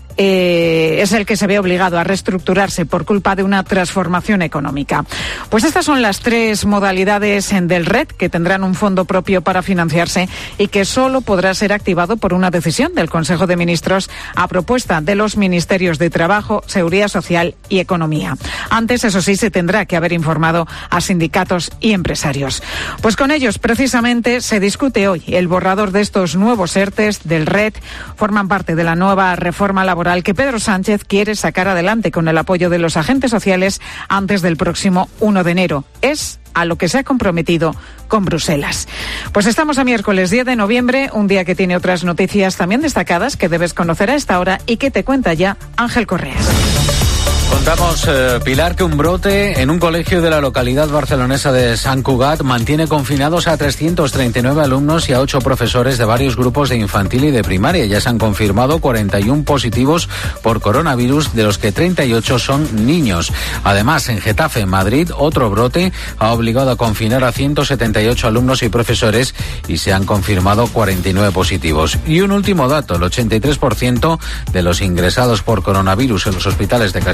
es el que se ve obligado a reestructurarse por culpa de una transformación económica. Pues estas son las 3 modalidades del RED, que tendrán un fondo propio para financiarse y que solo podrá ser activado por una decisión del Consejo de Ministros a propuesta de los Ministerios de Trabajo, Seguridad Social y Economía. Antes, eso sí, se tendrá que haber informado a sindicatos y empresarios. Pues con ellos, precisamente, se discute hoy el borrador de estos nuevos ERTES del RED. Forman parte de la nueva reforma laboral que Pedro Sánchez quiere sacar adelante con el apoyo de los agentes sociales antes del próximo 1 de enero. Es a lo que se ha comprometido con Bruselas. Pues estamos a miércoles 10 de noviembre, un día que tiene otras noticias también destacadas que debes conocer a esta hora y que te cuenta ya Ángel Correas. Contamos, Pilar, que un brote en un colegio de la localidad barcelonesa de Sant Cugat mantiene confinados a 339 alumnos y a 8 profesores de varios grupos de infantil y de primaria. Ya se han confirmado 41 positivos por coronavirus, de los que 38 son niños. Además, en Getafe, Madrid, otro brote ha obligado a confinar a 178 alumnos y profesores y se han confirmado 49 positivos. Y un último dato, el 83% de los ingresados por coronavirus en los hospitales de Castilla-La Mancha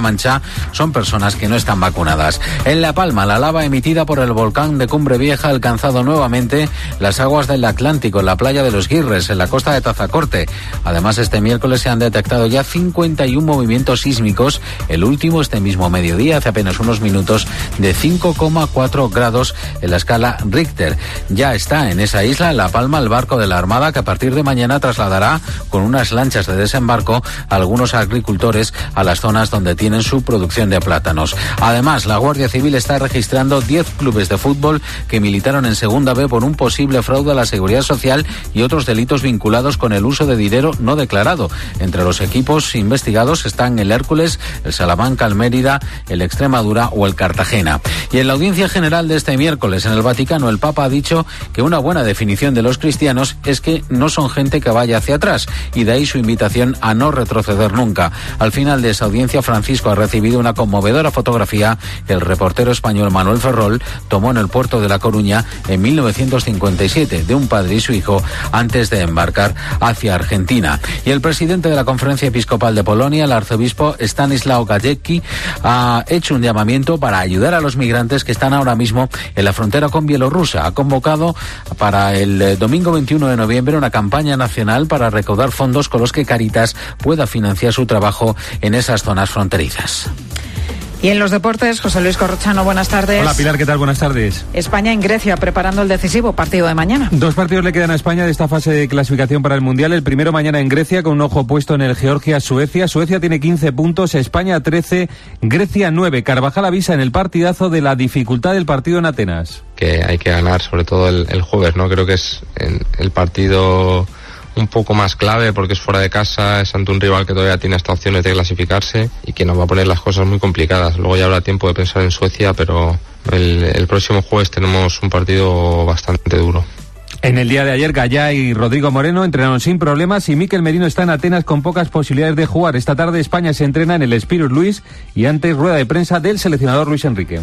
Mancha son personas que no están vacunadas. En La Palma, la lava emitida por el volcán de Cumbre Vieja ha alcanzado nuevamente las aguas del Atlántico en la playa de Los Guirres, en la costa de Tazacorte. Además, este miércoles se han detectado ya 51 movimientos sísmicos, el último este mismo mediodía, hace apenas unos minutos, de 5,4 grados en la escala Richter. Ya está en esa isla, en La Palma, el barco de la Armada, que a partir de mañana trasladará con unas lanchas de desembarco a algunos agricultores a las zonas donde tienen su producción de plátanos. Además, la Guardia Civil está registrando 10 clubes de fútbol que militaron en Segunda B por un posible fraude a la Seguridad Social y otros delitos vinculados con el uso de dinero no declarado. Entre los equipos investigados están el Hércules, el Salamanca, el Mérida, el Extremadura o el Cartagena. Y en la audiencia general de este miércoles en el Vaticano, el Papa ha dicho que una buena definición de los cristianos es que no son gente que vaya hacia atrás, y de ahí su invitación a no retroceder nunca. Al final de esa audiencia, Francisco ha recibido una conmovedora fotografía que el reportero español Manuel Ferrol tomó en el puerto de La Coruña en 1957 de un padre y su hijo antes de embarcar hacia Argentina. Y el presidente de la Conferencia Episcopal de Polonia, el arzobispo Stanislaw Gajewski, ha hecho un llamamiento para ayudar a los migrantes que están ahora mismo en la frontera con Bielorrusia. Ha convocado para el domingo 21 de noviembre una campaña nacional para recaudar fondos con los que Caritas pueda financiar su trabajo en esas zonas fronterizas. Y en los deportes, José Luis Corrochano, buenas tardes. Hola Pilar, ¿qué tal? Buenas tardes. España en Grecia preparando el decisivo partido de mañana. 2 partidos le quedan a España de esta fase de clasificación para el Mundial. El primero mañana en Grecia, con un ojo puesto en el Georgia-Suecia. Suecia tiene 15 puntos, España 13, Grecia 9. Carvajal avisa en el partidazo de la dificultad del partido en Atenas. Que hay que ganar, sobre todo el jueves, ¿no? Creo que es el partido un poco más clave porque es fuera de casa, es ante un rival que todavía tiene hasta opciones de clasificarse y que nos va a poner las cosas muy complicadas. Luego ya habrá tiempo de pensar en Suecia, pero el próximo jueves tenemos un partido bastante duro. En el día de ayer, Gallá y Rodrigo Moreno entrenaron sin problemas y Mikel Merino está en Atenas con pocas posibilidades de jugar. Esta tarde España se entrena en el Spirus Luis y antes rueda de prensa del seleccionador Luis Enrique.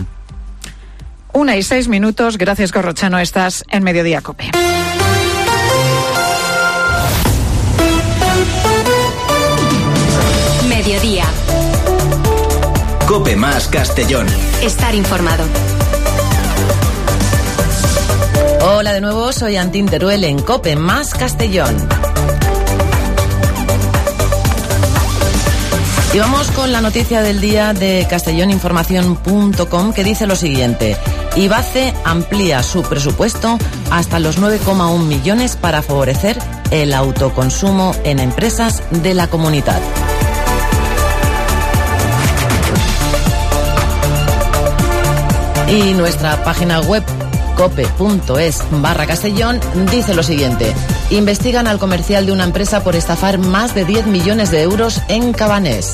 1:06. Gracias, Corrochano. Estás en Mediodía COPE. Mediodía. COPE más Castellón. Estar informado. Hola de nuevo, soy Antín Teruel en COPE más Castellón. Y vamos con la noticia del día de castelloninformación.com, que dice lo siguiente: IBACE amplía su presupuesto hasta los 9,1 millones para favorecer el autoconsumo en empresas de la comunidad. Y nuestra página web cope.es/Castellón dice lo siguiente: investigan al comercial de una empresa por estafar más de 10 millones de euros en Cabanés.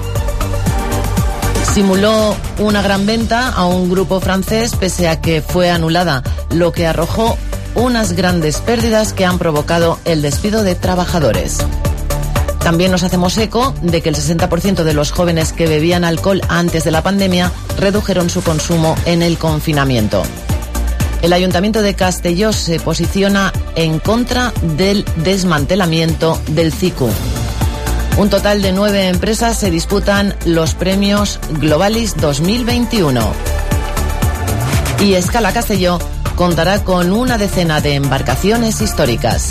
Simuló una gran venta a un grupo francés pese a que fue anulada, lo que arrojó unas grandes pérdidas que han provocado el despido de trabajadores. También nos hacemos eco de que el 60% de los jóvenes que bebían alcohol antes de la pandemia redujeron su consumo en el confinamiento. El Ayuntamiento de Castelló se posiciona en contra del desmantelamiento del CICU. Un total de 9 empresas se disputan los premios Globalis 2021. Y Escala Castelló contará con una decena de embarcaciones históricas.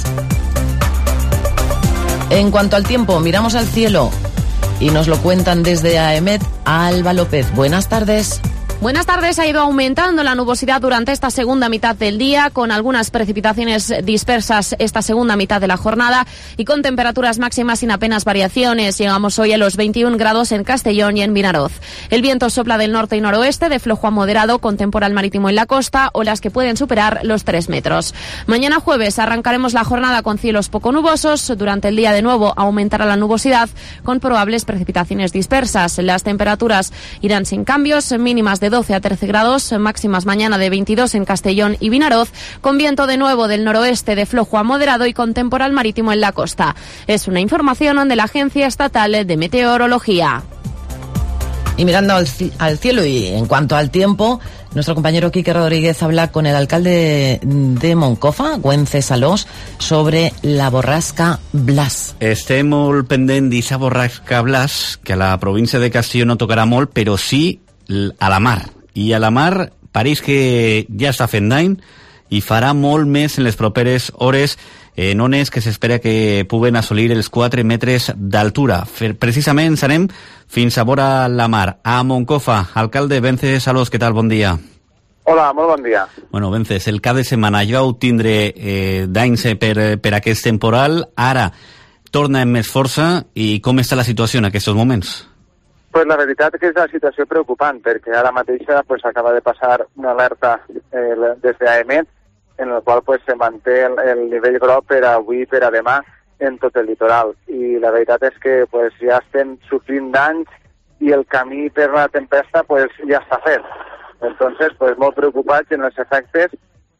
En cuanto al tiempo, miramos al cielo y nos lo cuentan desde AEMET, Alba López. Buenas tardes. Buenas tardes. Ha ido aumentando la nubosidad durante esta segunda mitad del día, con algunas precipitaciones dispersas esta segunda mitad de la jornada y con temperaturas máximas sin apenas variaciones. Llegamos hoy a los 21 grados en Castellón y en Vinaroz. El viento sopla del norte y noroeste, de flojo a moderado, con temporal marítimo en la costa, olas que pueden superar los 3 metros. Mañana jueves arrancaremos la jornada con cielos poco nubosos. Durante el día de nuevo aumentará la nubosidad, con probables precipitaciones dispersas. Las temperaturas irán sin cambios, mínimas de 12 a 13 grados, máximas mañana de 22 en Castellón y Vinaroz, con viento de nuevo del noroeste de flojo a moderado y con temporal marítimo en la costa. Es una información de la Agencia Estatal de Meteorología. Y mirando al cielo y en cuanto al tiempo, Nuestro compañero Quique Rodríguez habla con el alcalde de Moncofa, Güences Alós, sobre la borrasca Blas. Estem molt pendent d'aquesta borrasca Blas, que a la província de Castelló no tocarà molt, però sí a la mar. I a la mar pareix que ja està fent dany i farà molt més en les properes hores en ones que s'espera que puguen assolir els 4 metres d'altura. Precisament anem fins a vora la mar, a Moncofa. Alcalde Vences Alós, què tal? Bon dia. Hola, molt bon dia. Bueno, Vences, el cap de setmana ja vau tindre danys per aquest temporal. Ara torna amb més força. I com està la situació en aquests moments? Pues la veritat que és una situació preocupant, perquè ara mateixa pues, acaba de passar una alerta des d'AEMET, en el qual pues, se manté el nivell groc per avui i per a demà en tot el litoral. I la veritat és que pues, ja estem sofrint danys i el camí per la tempesta pues, ja està fet. Entonces, pues, molt preocupats en els efectes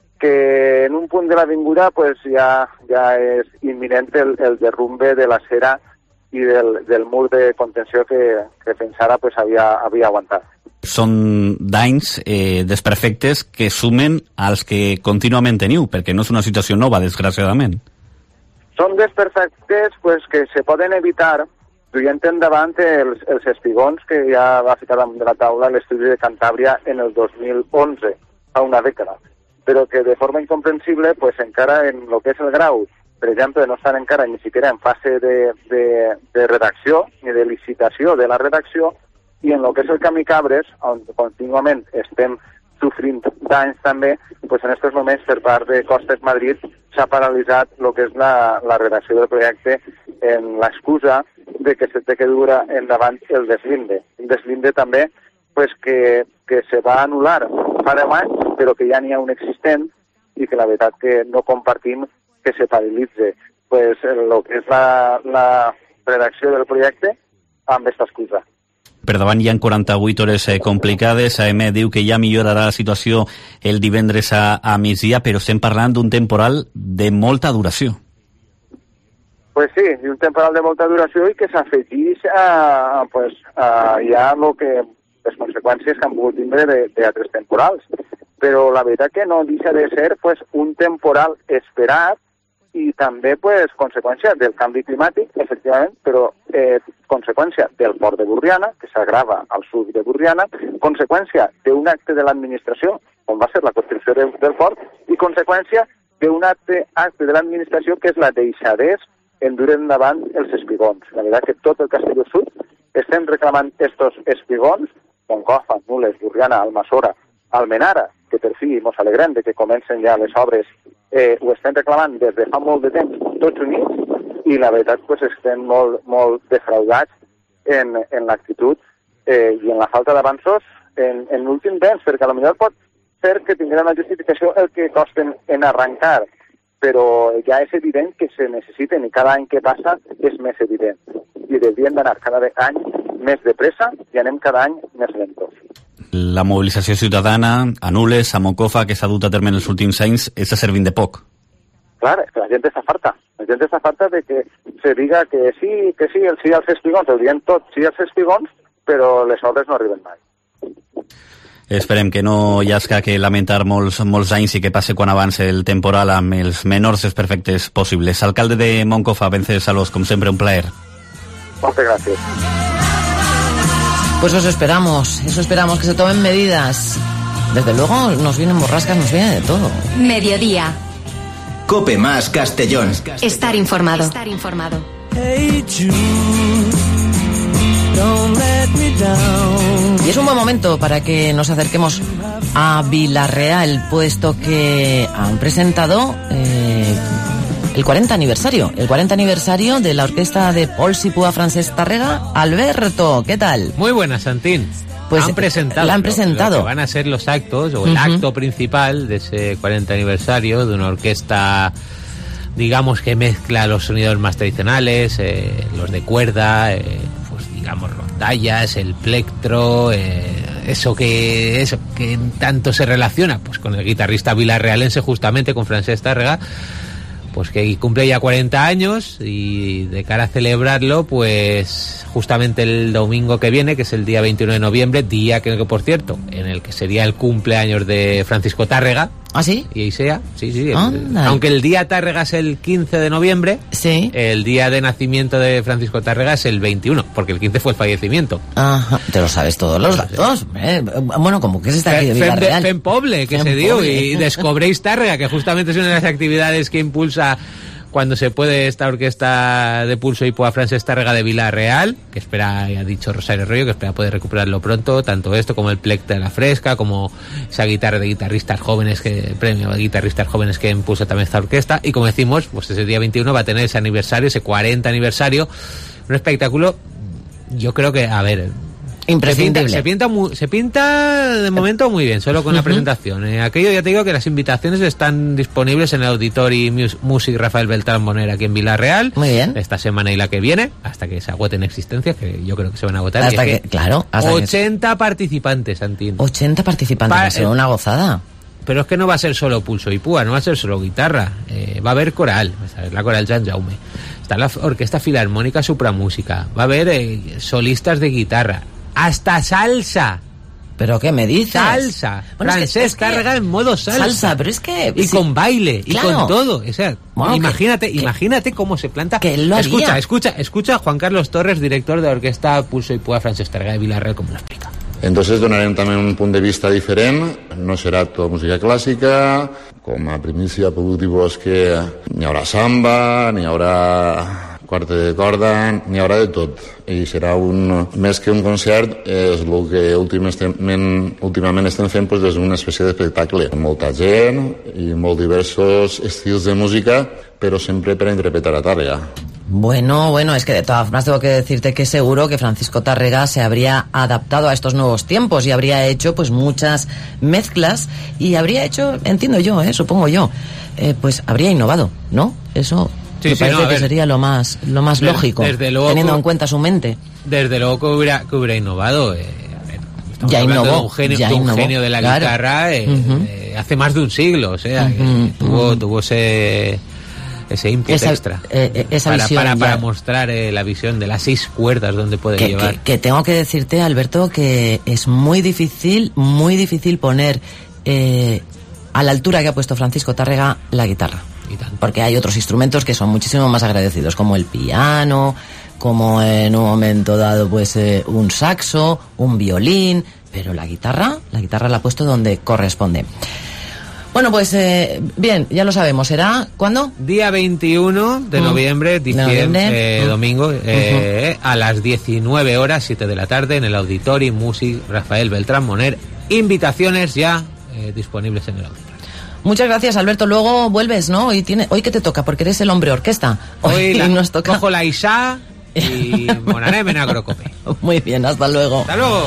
que en un punt de l'avinguda pues, ja és imminent el derrumbe de la cera i del mur de contenció que fins ara pues, havia aguantat. Són danys desperfectes que sumen als que contínuament teniu, perquè no és una situació nova, desgraciadament. Són desperfectes pues, que se poden evitar duent endavant els espigons que ja va ficar damunt de la taula l'estudi de Cantàbria en el 2011, fa una dècada, però que de forma incomprensible pues, encara en el que és el grau, per exemple, no estan encara ni siquiera en fase de redacció ni de licitació de la redacció, i en el que és el camí Cabres, on contínuament estem sofrint danys també, pues en aquests moments per part de Costes Madrid s'ha paralitzat el que és la redacció del projecte en l'excusa de que se té que dur endavant el deslinde. Un deslinde també pues, que se va anul·lar fa 10 anys, però que ja n'hi ha un existent i que la veritat que no compartim que se paralitze pues, el que és la redacció del projecte amb aquesta excusa. Per davant hi ha 48 hores complicades. AEMET diu que ja millorarà la situació el divendres a migdia, però estem parlant d'un temporal de molta duració. Pues sí, un temporal de molta duració i que s'afegís a ja les conseqüències que han pogut tindre d'altres temporals. Però la veritat que no deixa de ser pues, un temporal esperat i també pues, conseqüència del canvi climàtic, efectivament, però conseqüència del port de Burriana, que s'agrava al sud de Burriana, conseqüència d'un acte de l'administració, com va ser la construcció del port, i conseqüència d'un acte de l'administració que és la deixadès en dur endavant els espigons. La veritat que tot el Castelló Sud estem reclamant estos espigons, Moncofa, Nules, Burriana, Almassora, Almenara, que per fi ens alegrem de que comencen ja les obres, ho estem reclamant des de fa molt de temps, tots units, i la veritat pues, estem molt defraudats en l'actitud i en la falta d'avanços en l'últim temps, perquè potser pot ser que tinguem una justificació el que costen en arrencar, però ja és evident que se necessiten i cada any que passa és més evident. I devien d'anar cada any més de pressa i anem cada any més lentos. La mobilització ciutadana a Nules, a Moncofa, que s'ha dut a terme en els últims anys, està servint de poc. Clar, és que la gent està farta. La gent està farta de que se diga que sí als espigons, ho diem tot, sí als espigons, però les obres no arriben mai. Esperem que no hi hagi que lamentar molts anys i que passe quan avance el temporal amb els menors desperfectes possibles. Alcalde de Moncofa, Vences Alós, com sempre, un plaer. Moltes gràcies. Pues eso esperamos, que se tomen medidas. Desde luego nos vienen borrascas, nos viene de todo. Mediodía. Cope más Castellón. Estar informado. Y es un buen momento para que nos acerquemos a Vila-real, puesto que han presentado el 40 aniversario de la orquesta de Paul Sipua Francesc Tàrrega. Alberto, ¿qué tal? Muy buenas, Santín. Pues la han presentado. Lo que van a ser los actos, o el acto principal de ese 40 aniversario de una orquesta, digamos, que mezcla los sonidos más tradicionales, los de cuerda, pues digamos, rondallas, el plectro, eso que tanto se relaciona pues con el guitarrista vilarrealense, justamente con Francesc Tàrrega. pues que cumple ya 40 años y de cara a celebrarlo, pues justamente el domingo que viene, que es el día 21 de noviembre, día que por cierto, en el que sería el cumpleaños de Francisco Tárrega. ¿Ah, sí? Y sea, sí. Aunque el día Tárrega es el 15 de noviembre, sí, el día de nacimiento de Francisco Tárrega es el 21, porque el 15 fue el fallecimiento. Ajá, te lo sabes todos los datos. Bueno, como que se está aquí de Villarreal. Fem Poble, que se dio, y Descobréis Tárrega, que justamente es una de las actividades que impulsa cuando se puede esta orquesta de pulso y Púa Francesc Tárrega de Villarreal, que espera, ya ha dicho Rosario Arroyo, que espera poder recuperarlo pronto, tanto esto como el Plec de la Fresca, como esa guitarra de guitarristas jóvenes, premio de guitarristas jóvenes que impulsa también esta orquesta, y como decimos, pues ese día 21 va a tener ese aniversario, ese 40 aniversario, un espectáculo, yo creo que, a ver... imprescindible. Se pinta de momento muy bien, solo con la presentación. Aquello, ya te digo que las invitaciones están disponibles en el Auditori Music Rafael Beltrán Moner aquí en Villarreal. Muy bien. Esta semana y la que viene, hasta que se agoten existencias, que yo creo que se van a agotar. Hasta que, claro. Hasta 80 participantes, Santín. 80 participantes, va a ser una gozada. Pero es que no va a ser solo pulso y púa, no va a ser solo guitarra. Va a haber coral, ¿sabes? La coral Jan Jaume. Está la Orquesta Filarmónica Supramúsica. Va a haber solistas de guitarra. Hasta salsa. ¿Pero qué me dices? Salsa. Bueno, Francesc Tárrega en modo salsa. Salsa, pero es que... Y sí, con baile, claro, y con todo. O sea, bueno, imagínate cómo se planta. Que lo haría. Escucha a Juan Carlos Torres, director de la Orquesta Pulso i Púa Francesc Tárrega de Villarreal, com lo explica. Entonces donarem també un punt de vista diferent, no serà tota música clàssica, com a primícia ha pogut dir-vos que n'hi haurà samba, n'hi haurà quarta de corda, n'hi haurà de tot. I serà més que un concert, és el que últimament estem fent doncs, és una espècie d'espectacle. Molta gent i molt diversos estils de música, però sempre per interpretar a Tárrega. Bueno, es que de todas formas tengo que decirte que seguro que Francisco Tárrega se habría adaptado a estos nuevos tiempos y habría hecho pues muchas mezclas y habría hecho, entiendo yo, supongo yo, pues habría innovado, ¿no? Eso sí, me parece que sería lo más lógico, desde luego, teniendo en cuenta su mente. Desde luego que hubiera innovado. Ya innovó, de un genio de la guitarra hace más de un siglo, o sea, tuvo ese input extra esa visión para mostrar la visión de las 6 cuerdas donde puede llevar. Que tengo que decirte, Alberto, que es muy difícil poner a la altura que ha puesto Francisco Tárrega la guitarra, porque hay otros instrumentos que son muchísimo más agradecidos, como el piano, como en un momento dado pues un saxo, un violín, pero la guitarra la ha puesto donde corresponde. Bueno, pues bien, ya lo sabemos. ¿Será cuándo? Día 21 de noviembre, domingo, a las 19 horas, 7 de la tarde, en el Auditori Music Rafael Beltrán Moner. Invitaciones ya disponibles en el auditorio. Muchas gracias, Alberto. Luego vuelves, ¿no? Hoy que te toca, porque eres el hombre orquesta. Hoy nos toca. Cojo la Isá y Monaré en Agrocope. Muy bien, hasta luego. Hasta luego.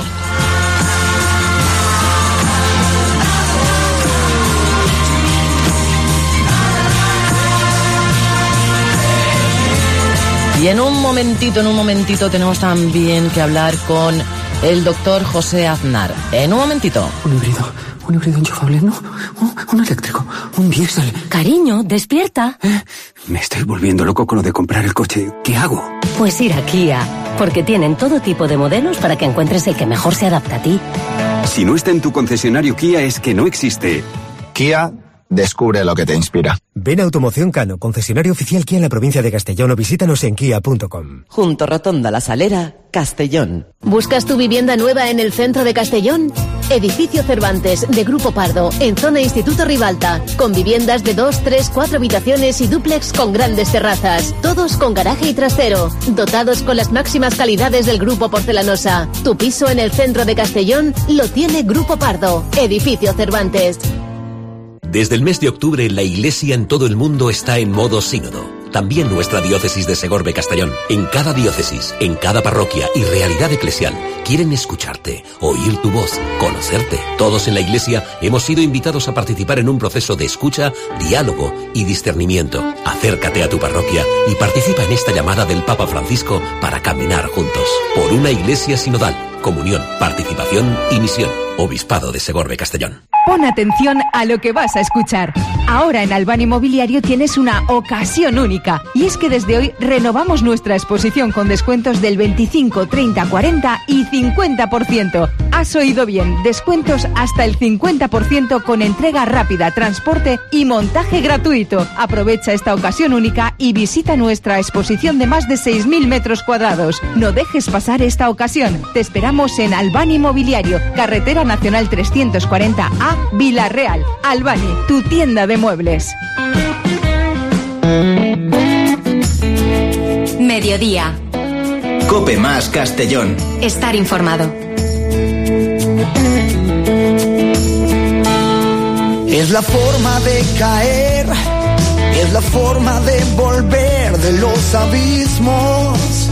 Y en un momentito tenemos también que hablar con el doctor José Aznar. En un momentito. Un híbrido enchufable, no, un eléctrico, un diésel. Cariño, despierta. Me estoy volviendo loco con lo de comprar el coche. ¿Qué hago? Pues ir a Kia, porque tienen todo tipo de modelos para que encuentres el que mejor se adapta a ti. Si no está en tu concesionario Kia, es que no existe. Kia, descubre lo que te inspira. Ven a Automoción Cano, concesionario oficial Kia en la provincia de Castellón, o visítanos en kia.com. Junto Rotonda La Salera, Castellón. ¿Buscas tu vivienda nueva en el centro de Castellón? Edificio Cervantes, de Grupo Pardo, en zona Instituto Ribalta, con viviendas de 2, 3, 4 habitaciones y dúplex con grandes terrazas, todos con garaje y trastero, dotados con las máximas calidades del Grupo Porcelanosa. Tu piso en el centro de Castellón lo tiene Grupo Pardo, Edificio Cervantes. Desde el mes de octubre, la Iglesia en todo el mundo está en modo sínodo. También nuestra diócesis de Segorbe-Castellón. En cada diócesis, en cada parroquia y realidad eclesial, quieren escucharte, oír tu voz, conocerte. Todos en la Iglesia hemos sido invitados a participar en un proceso de escucha, diálogo y discernimiento. Acércate a tu parroquia y participa en esta llamada del Papa Francisco para caminar juntos. Por una Iglesia sinodal, comunión, participación y misión. Obispado de Segorbe Castellón. Pon atención a lo que vas a escuchar. Ahora en Albán Inmobiliario tienes una ocasión única. Y es que desde hoy renovamos nuestra exposición con descuentos del 25, 30, 40 y 50%. Has oído bien, descuentos hasta el 50% con entrega rápida, transporte y montaje gratuito. Aprovecha esta ocasión única y visita nuestra exposición de más de 6.000 metros cuadrados. No dejes pasar esta ocasión. Te esperamos en Albán Inmobiliario, Carretera Nacional 340A, Villarreal. Albani, tu tienda de muebles. Mediodía. Cope más Castellón. Estar informado. Es la forma de caer, es la forma de volver de los abismos.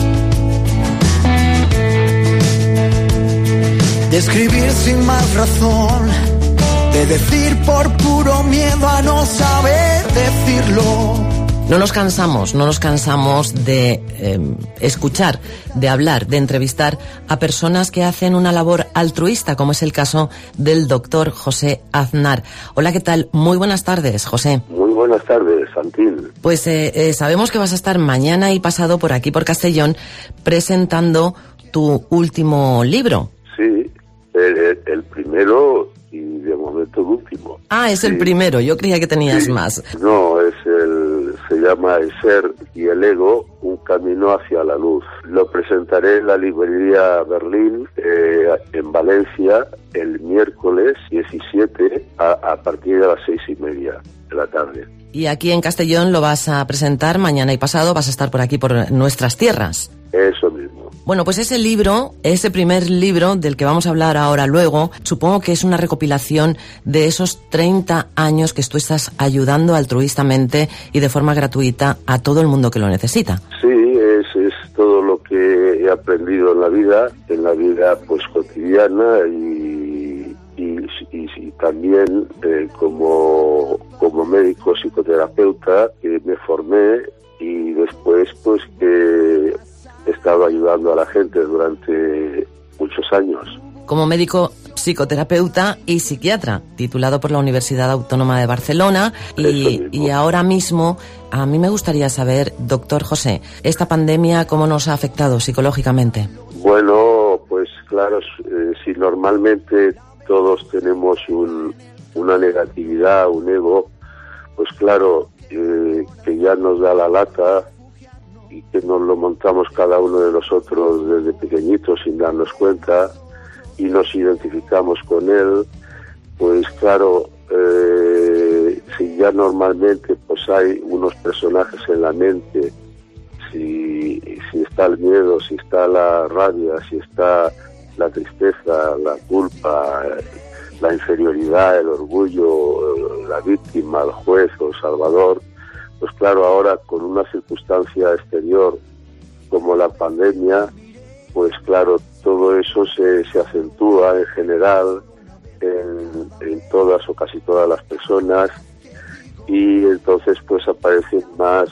De escribir sin más razón, de decir por puro miedo a no saber decirlo. No nos cansamos de escuchar, de hablar, de entrevistar a personas que hacen una labor altruista, como es el caso del doctor José Aznar. Hola, ¿qué tal? Muy buenas tardes, José. Muy buenas tardes, Santín. Pues sabemos que vas a estar mañana y pasado por aquí, por Castellón, presentando tu último libro. Sí, el primero y de momento el último. Ah, es el primero, yo creía que tenías más. No, se llama El Ser y el Ego, un camino hacia la luz. Lo presentaré en la librería Berlín, en Valencia, el miércoles 17 a partir de las 6:30 de la tarde. Y aquí en Castellón lo vas a presentar mañana y pasado, vas a estar por aquí, por nuestras tierras. Eso mismo. Bueno, pues ese libro, ese primer libro del que vamos a hablar ahora luego, supongo que es una recopilación de esos 30 años que tú estás ayudando altruistamente y de forma gratuita a todo el mundo que lo necesita. Sí, es todo lo que he aprendido en la vida pues cotidiana y también como médico psicoterapeuta que me formé y después pues que he estado ayudando a la gente durante muchos años. Como médico psicoterapeuta y psiquiatra, titulado por la Universidad Autónoma de Barcelona. Y ahora mismo, a mí me gustaría saber, doctor José, esta pandemia, ¿cómo nos ha afectado psicológicamente? Bueno, pues claro, si normalmente todos tenemos una negatividad, un ego, pues claro, que ya nos da la lata y que nos lo montamos cada uno de nosotros desde pequeñitos sin darnos cuenta y nos identificamos con él, pues claro, si ya normalmente pues hay unos personajes en la mente, si está el miedo, si está la rabia, si está la tristeza, la culpa, la inferioridad, el orgullo, la víctima, el juez o el salvador, pues claro, ahora con una circunstancia exterior como la pandemia, pues claro, todo eso se acentúa en general en todas o casi todas las personas y entonces pues aparecen más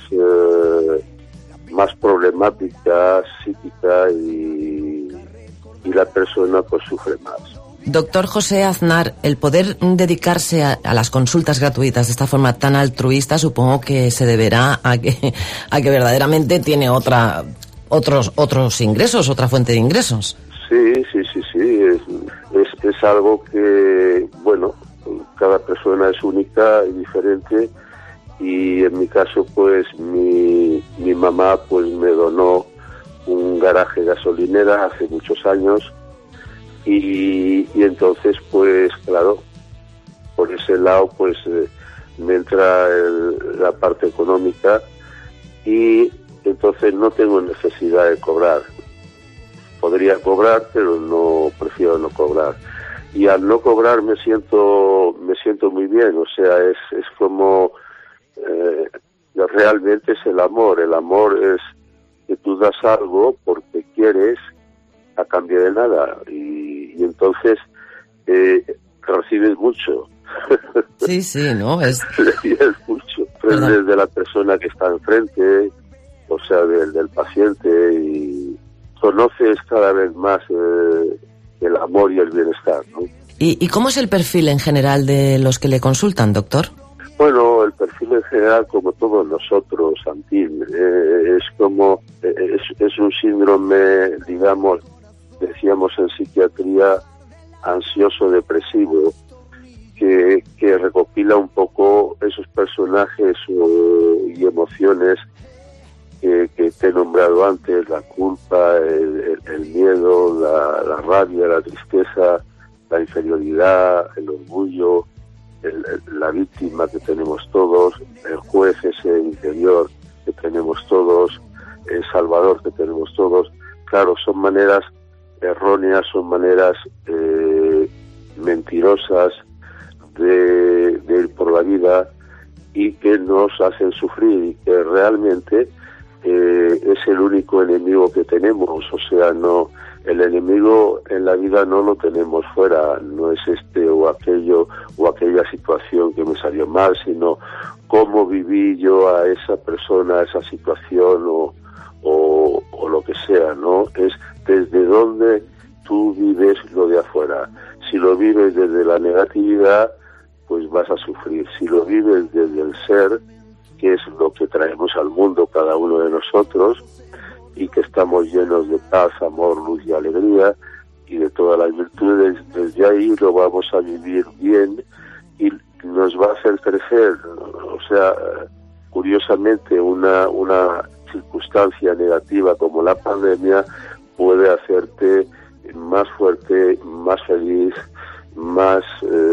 problemática psíquica y la persona pues sufre más. Doctor José Aznar, el poder dedicarse a las consultas gratuitas de esta forma tan altruista supongo que se deberá a que verdaderamente tiene otros ingresos, otra fuente de ingresos. Sí, es algo que, bueno, cada persona es única y diferente y en mi caso pues mi mamá pues me donó un garaje gasolinera hace muchos años y entonces pues claro, por ese lado pues me entra la parte económica y entonces no tengo necesidad de cobrar. Podría cobrar, pero prefiero no cobrar. Y al no cobrar me siento muy bien, o sea, es como realmente es el amor. El amor es que tú das algo porque quieres a cambio de nada y entonces recibes mucho. Sí, ¿no? Recibes mucho. Aprendes de la persona que está enfrente, o sea, del paciente y conoces cada vez más el amor y el bienestar, ¿no? ¿Y cómo es el perfil en general de los que le consultan, doctor? Bueno, el perfil en general, como todos nosotros, Santín, es un síndrome, digamos, decíamos en psiquiatría, ansioso-depresivo, que recopila un poco esos personajes y emociones que te he nombrado antes: la culpa, el miedo, la rabia, la tristeza, la inferioridad, el orgullo, la víctima que tenemos todos, el juez ese interior que tenemos todos, el salvador que tenemos todos. Claro, son maneras erróneas, son maneras mentirosas de ir por la vida y que nos hacen sufrir, y que realmente es el único enemigo que tenemos. O sea, no, el enemigo en la vida no lo tenemos fuera, no es este o aquello o aquella situación que me salió mal, sino cómo viví yo a esa persona, a esa situación o lo que sea, ¿no? Es desde dónde tú vives lo de afuera. Si lo vives desde la negatividad, pues vas a sufrir. Si lo vives desde el ser, que es lo que traemos al mundo cada uno de nosotros, y que estamos llenos de paz, amor, luz y alegría, y de todas las virtudes, desde ahí lo vamos a vivir bien y nos va a hacer crecer. O sea, curiosamente, una circunstancia negativa como la pandemia puede hacerte más fuerte, más feliz, más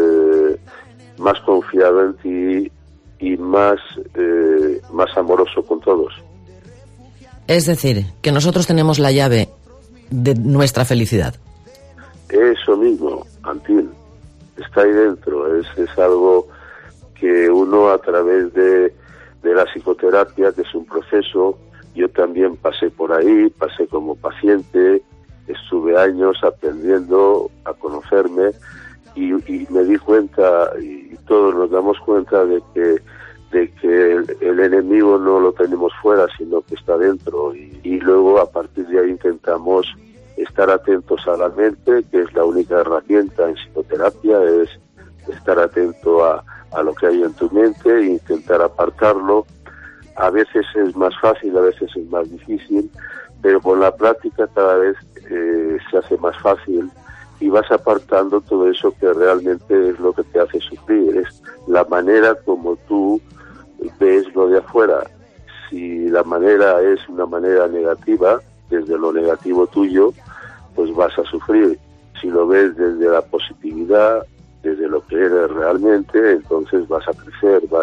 confiado en ti y más amoroso con todos. Es decir, que nosotros tenemos la llave de nuestra felicidad. Eso mismo, Antín, está ahí dentro. Es algo que uno, a través de la psicoterapia, que es un proceso, yo también pasé por ahí, pasé como paciente, estuve años aprendiendo a conocerme y me di cuenta, y todos nos damos cuenta de que el enemigo no lo tenemos fuera, sino que está dentro, y luego a partir de ahí intentamos estar atentos a la mente, que es la única herramienta en psicoterapia, es estar atento a lo que hay en tu mente e intentar apartarlo. A veces es más fácil, a veces es más difícil, pero con la práctica cada vez se hace más fácil y vas apartando todo eso que realmente es lo que te hace sufrir. Es la manera como tú ves lo de afuera. Si la manera es una manera negativa, desde lo negativo tuyo, pues vas a sufrir. Si lo ves desde la positividad, desde lo que eres realmente, entonces vas a crecer, vas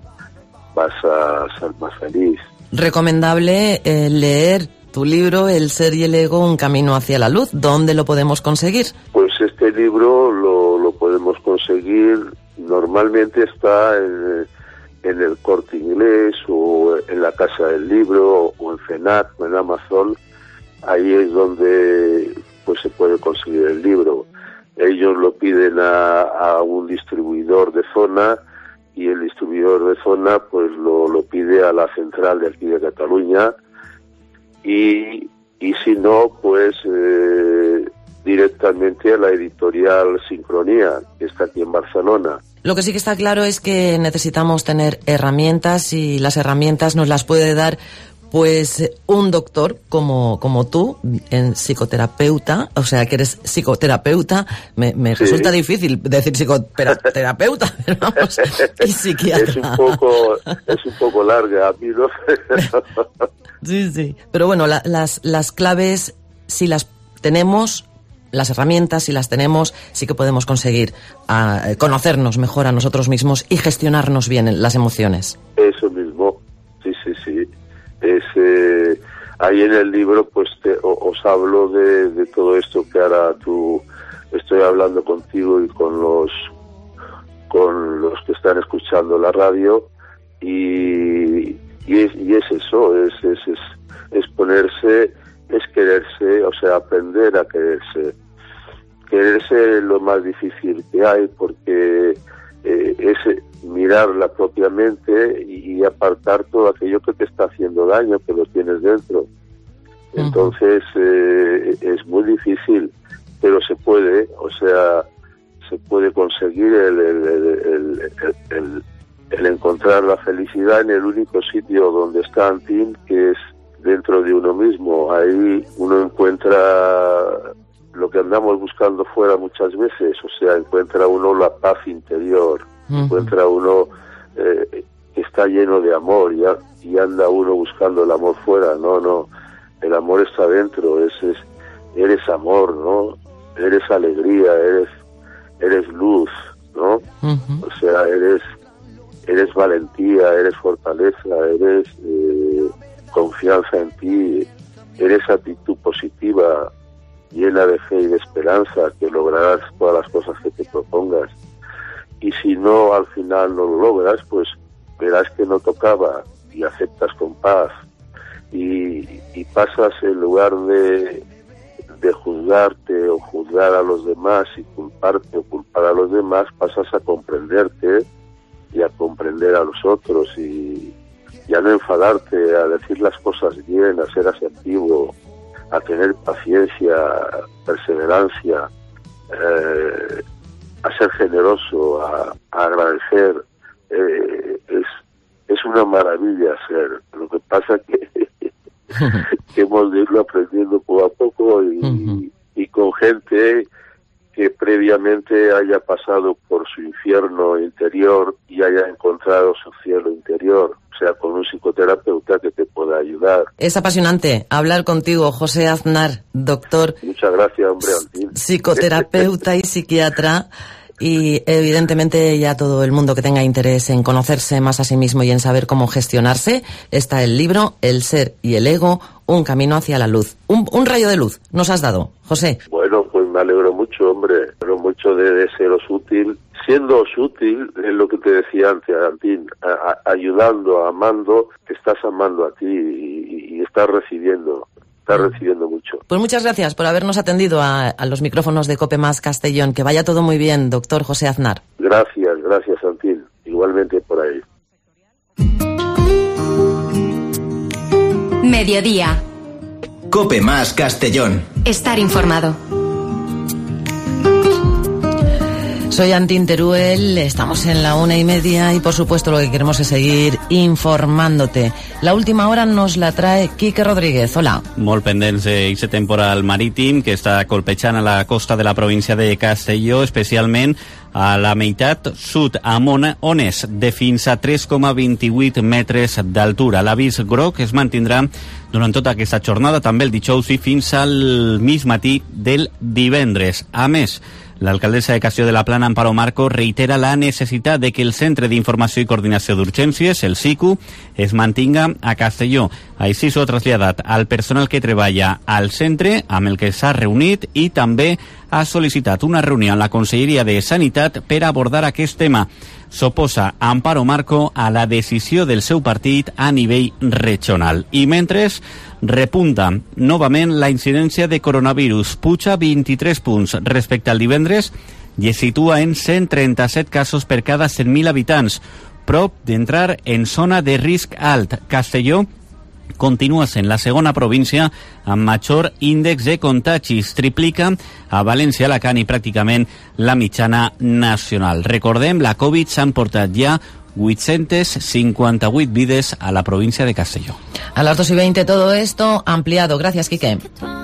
a ser más feliz. Recomendable leer tu libro, El ser y el ego, un camino hacia la luz. ¿Dónde lo podemos conseguir? Pues este libro lo podemos conseguir, normalmente está en el Corte Inglés o en la Casa del Libro o en FENAC o en Amazon. Ahí es donde pues se puede conseguir el libro. Ellos lo piden a un distribuidor de zona, y el distribuidor de zona pues lo pide a la central de aquí de Cataluña, y si no, pues directamente a la editorial Sincronía, que está aquí en Barcelona. Lo que sí que está claro es que necesitamos tener herramientas, y las herramientas nos las puede dar pues un doctor como tú, en psicoterapeuta, o sea que eres psicoterapeuta. Me sí. Resulta difícil decir psicoterapeuta, pero vamos, y psiquiatra. Es un poco larga, a mí no. Sí, pero bueno, las claves, si las tenemos, las herramientas, si las tenemos, sí que podemos conseguir conocernos mejor a nosotros mismos y gestionarnos bien las emociones. Eso mismo, sí. Ahí en el libro pues os hablo de todo esto que ahora estoy hablando contigo y con los que están escuchando la radio, y es eso, es ponerse, es quererse, o sea, aprender a quererse. Quererse es lo más difícil que hay, porque es mirar la propia mente y apartar todo aquello que te está haciendo daño, que lo tienes dentro. Entonces es muy difícil, pero se puede, o sea, se puede conseguir el encontrar la felicidad en el único sitio donde está Antín, que es dentro de uno mismo. Ahí uno encuentra lo que andamos buscando fuera muchas veces, o sea, encuentra uno la paz interior, encuentra uno que está lleno de amor y anda uno buscando el amor fuera. No, el amor está dentro, eres amor, ¿no? Eres alegría, eres luz, ¿no? O sea, eres valentía, eres fortaleza, eres confianza en ti, eres actitud positiva, llena de fe y de esperanza, que lograrás todas las cosas que te propongas. Y si no, al final no lo logras, pues verás que no tocaba y aceptas con paz. Y pasas, en lugar de juzgarte o juzgar a los demás y culparte o culpar a los demás, pasas a comprenderte y a comprender a los otros y a no enfadarte, a decir las cosas bien, a ser asertivo, a tener paciencia, perseverancia, a ser generoso, a agradecer. Es una maravilla ser. Lo que pasa que hemos de irlo aprendiendo poco a poco y con gente que previamente haya pasado por su infierno interior y haya encontrado su cielo interior, o sea, con un psicoterapeuta que te pueda ayudar. Es apasionante hablar contigo, José Aznar, doctor. Muchas gracias, hombre, Antín. Psicoterapeuta y psiquiatra. Y evidentemente ya todo el mundo que tenga interés en conocerse más a sí mismo y en saber cómo gestionarse, está el libro El ser y el ego, un camino hacia la luz. Un rayo de luz nos has dado, José. Bueno, pues me alegro mucho, hombre. Me alegro mucho de seros útil. Siendo útil, es lo que te decía antes, Antín, ayudando, amando, te estás amando a ti y estás recibiendo. Está recibiendo mucho. Pues muchas gracias por habernos atendido a los micrófonos de COPE Más Castellón. Que vaya todo muy bien, doctor José Aznar. Gracias, Antín. Igualmente por ahí. Mediodía. COPE Más Castellón. Estar informado. Soy Antín Teruel, estamos en la 1:30 y por supuesto lo que queremos es seguir informándote. La última hora nos la trae Quique Rodríguez. Hola. Molt pendents d'aquest temporal marítim que està colpejant a la costa de la província de Castelló, especialment a la meitat sud, amb ones de fins a 3,28 metres d'altura. L'avís groc es mantindrà durant tota aquesta jornada, també el dijous i fins al mig matí del divendres. A més, l'alcaldessa de Castelló de la Plana, Amparo Marco, reitera la necessitat de que el Centre d'Informació i Coordinació d'Urgències, el CICU, es mantinga a Castelló. Així s'ho ha traslladat al personal que treballa al centre, amb el que s'ha reunit, i també ha sol·licitat una reunió amb la Conselleria de Sanitat per abordar aquest tema. S'oposa Amparo Marco a la decisió del seu partit a nivell regional. I mentre repunta novament la incidència de coronavirus, puja 23 punts respecte al divendres i es situa en 137 casos per cada 100.000 habitants, prop d'entrar en zona de risc alt. Castelló continua sent la segona província amb major índex de contagis, triplica a València, Alacant i pràcticament la mitjana nacional. Recordem, la Covid s'han portat ja 858 vides a la provincia de Castelló. A las 2:20 todo esto ampliado. Gracias, Quique.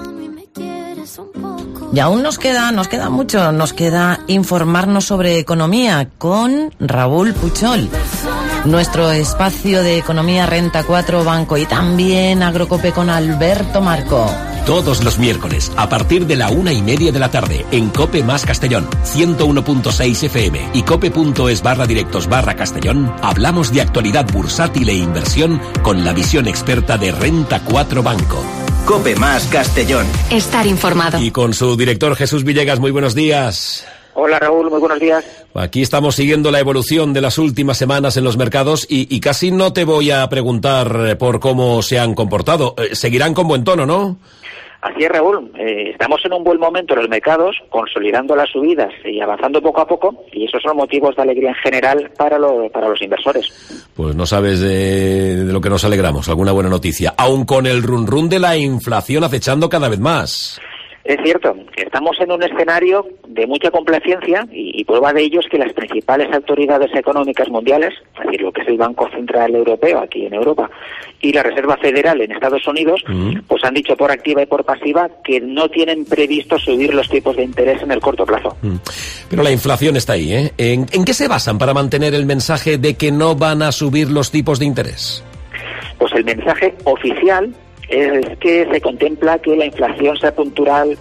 Y aún nos queda mucho, nos queda informarnos sobre economía con Raúl Puchol. Nuestro espacio de economía Renta 4 Banco y también Agrocope con Alberto Marco. Todos los miércoles, a partir de la 1:30 de la tarde, en COPE Más Castellón, 101.6 FM y cope.es/directos/Castellón, hablamos de actualidad bursátil e inversión con la visión experta de Renta 4 Banco. COPE Más Castellón. Estar informado. Y con su director Jesús Villegas, muy buenos días. Hola Raúl, muy buenos días. Aquí estamos siguiendo la evolución de las últimas semanas en los mercados y casi no te voy a preguntar por cómo se han comportado. Seguirán con buen tono, ¿no? Así es, Raúl. Estamos en un buen momento en los mercados, consolidando las subidas y avanzando poco a poco, y esos son motivos de alegría en general para los inversores. Pues no sabes de lo que nos alegramos, alguna buena noticia, aun con el run run de la inflación acechando cada vez más. Es cierto, estamos en un escenario de mucha complacencia y prueba de ello es que las principales autoridades económicas mundiales, es decir, lo que es el Banco Central Europeo aquí en Europa y la Reserva Federal en Estados Unidos, pues han dicho por activa y por pasiva que no tienen previsto subir los tipos de interés en el corto plazo. Pero la inflación está ahí, ¿eh? ¿En qué se basan para mantener el mensaje de que no van a subir los tipos de interés? Pues el mensaje oficial es que se contempla que la inflación sea puntual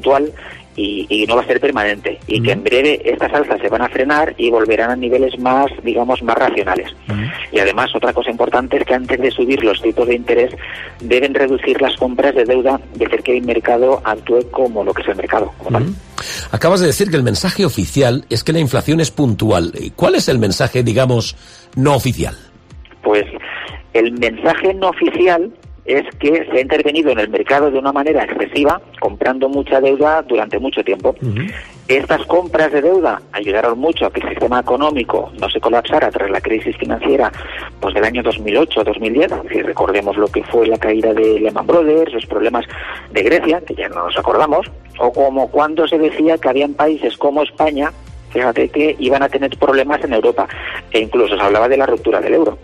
y no va a ser permanente y que en breve estas alzas se van a frenar y volverán a niveles más, digamos, más racionales. Y además otra cosa importante es que antes de subir los tipos de interés deben reducir las compras de deuda de hacer que el mercado actúe como lo que es el mercado. Acabas de decir que el mensaje oficial es que la inflación es puntual. ¿Cuál es el mensaje, digamos, no oficial? Pues el mensaje no oficial es que se ha intervenido en el mercado de una manera excesiva, comprando mucha deuda durante mucho tiempo. Estas compras de deuda ayudaron mucho a que el sistema económico no se colapsara tras la crisis financiera pues del año 2008-2010. Si recordemos lo que fue la caída de Lehman Brothers, los problemas de Grecia, que ya no nos acordamos, o como cuando se decía que habían países como España, fíjate, que iban a tener problemas en Europa, e incluso se hablaba de la ruptura del euro.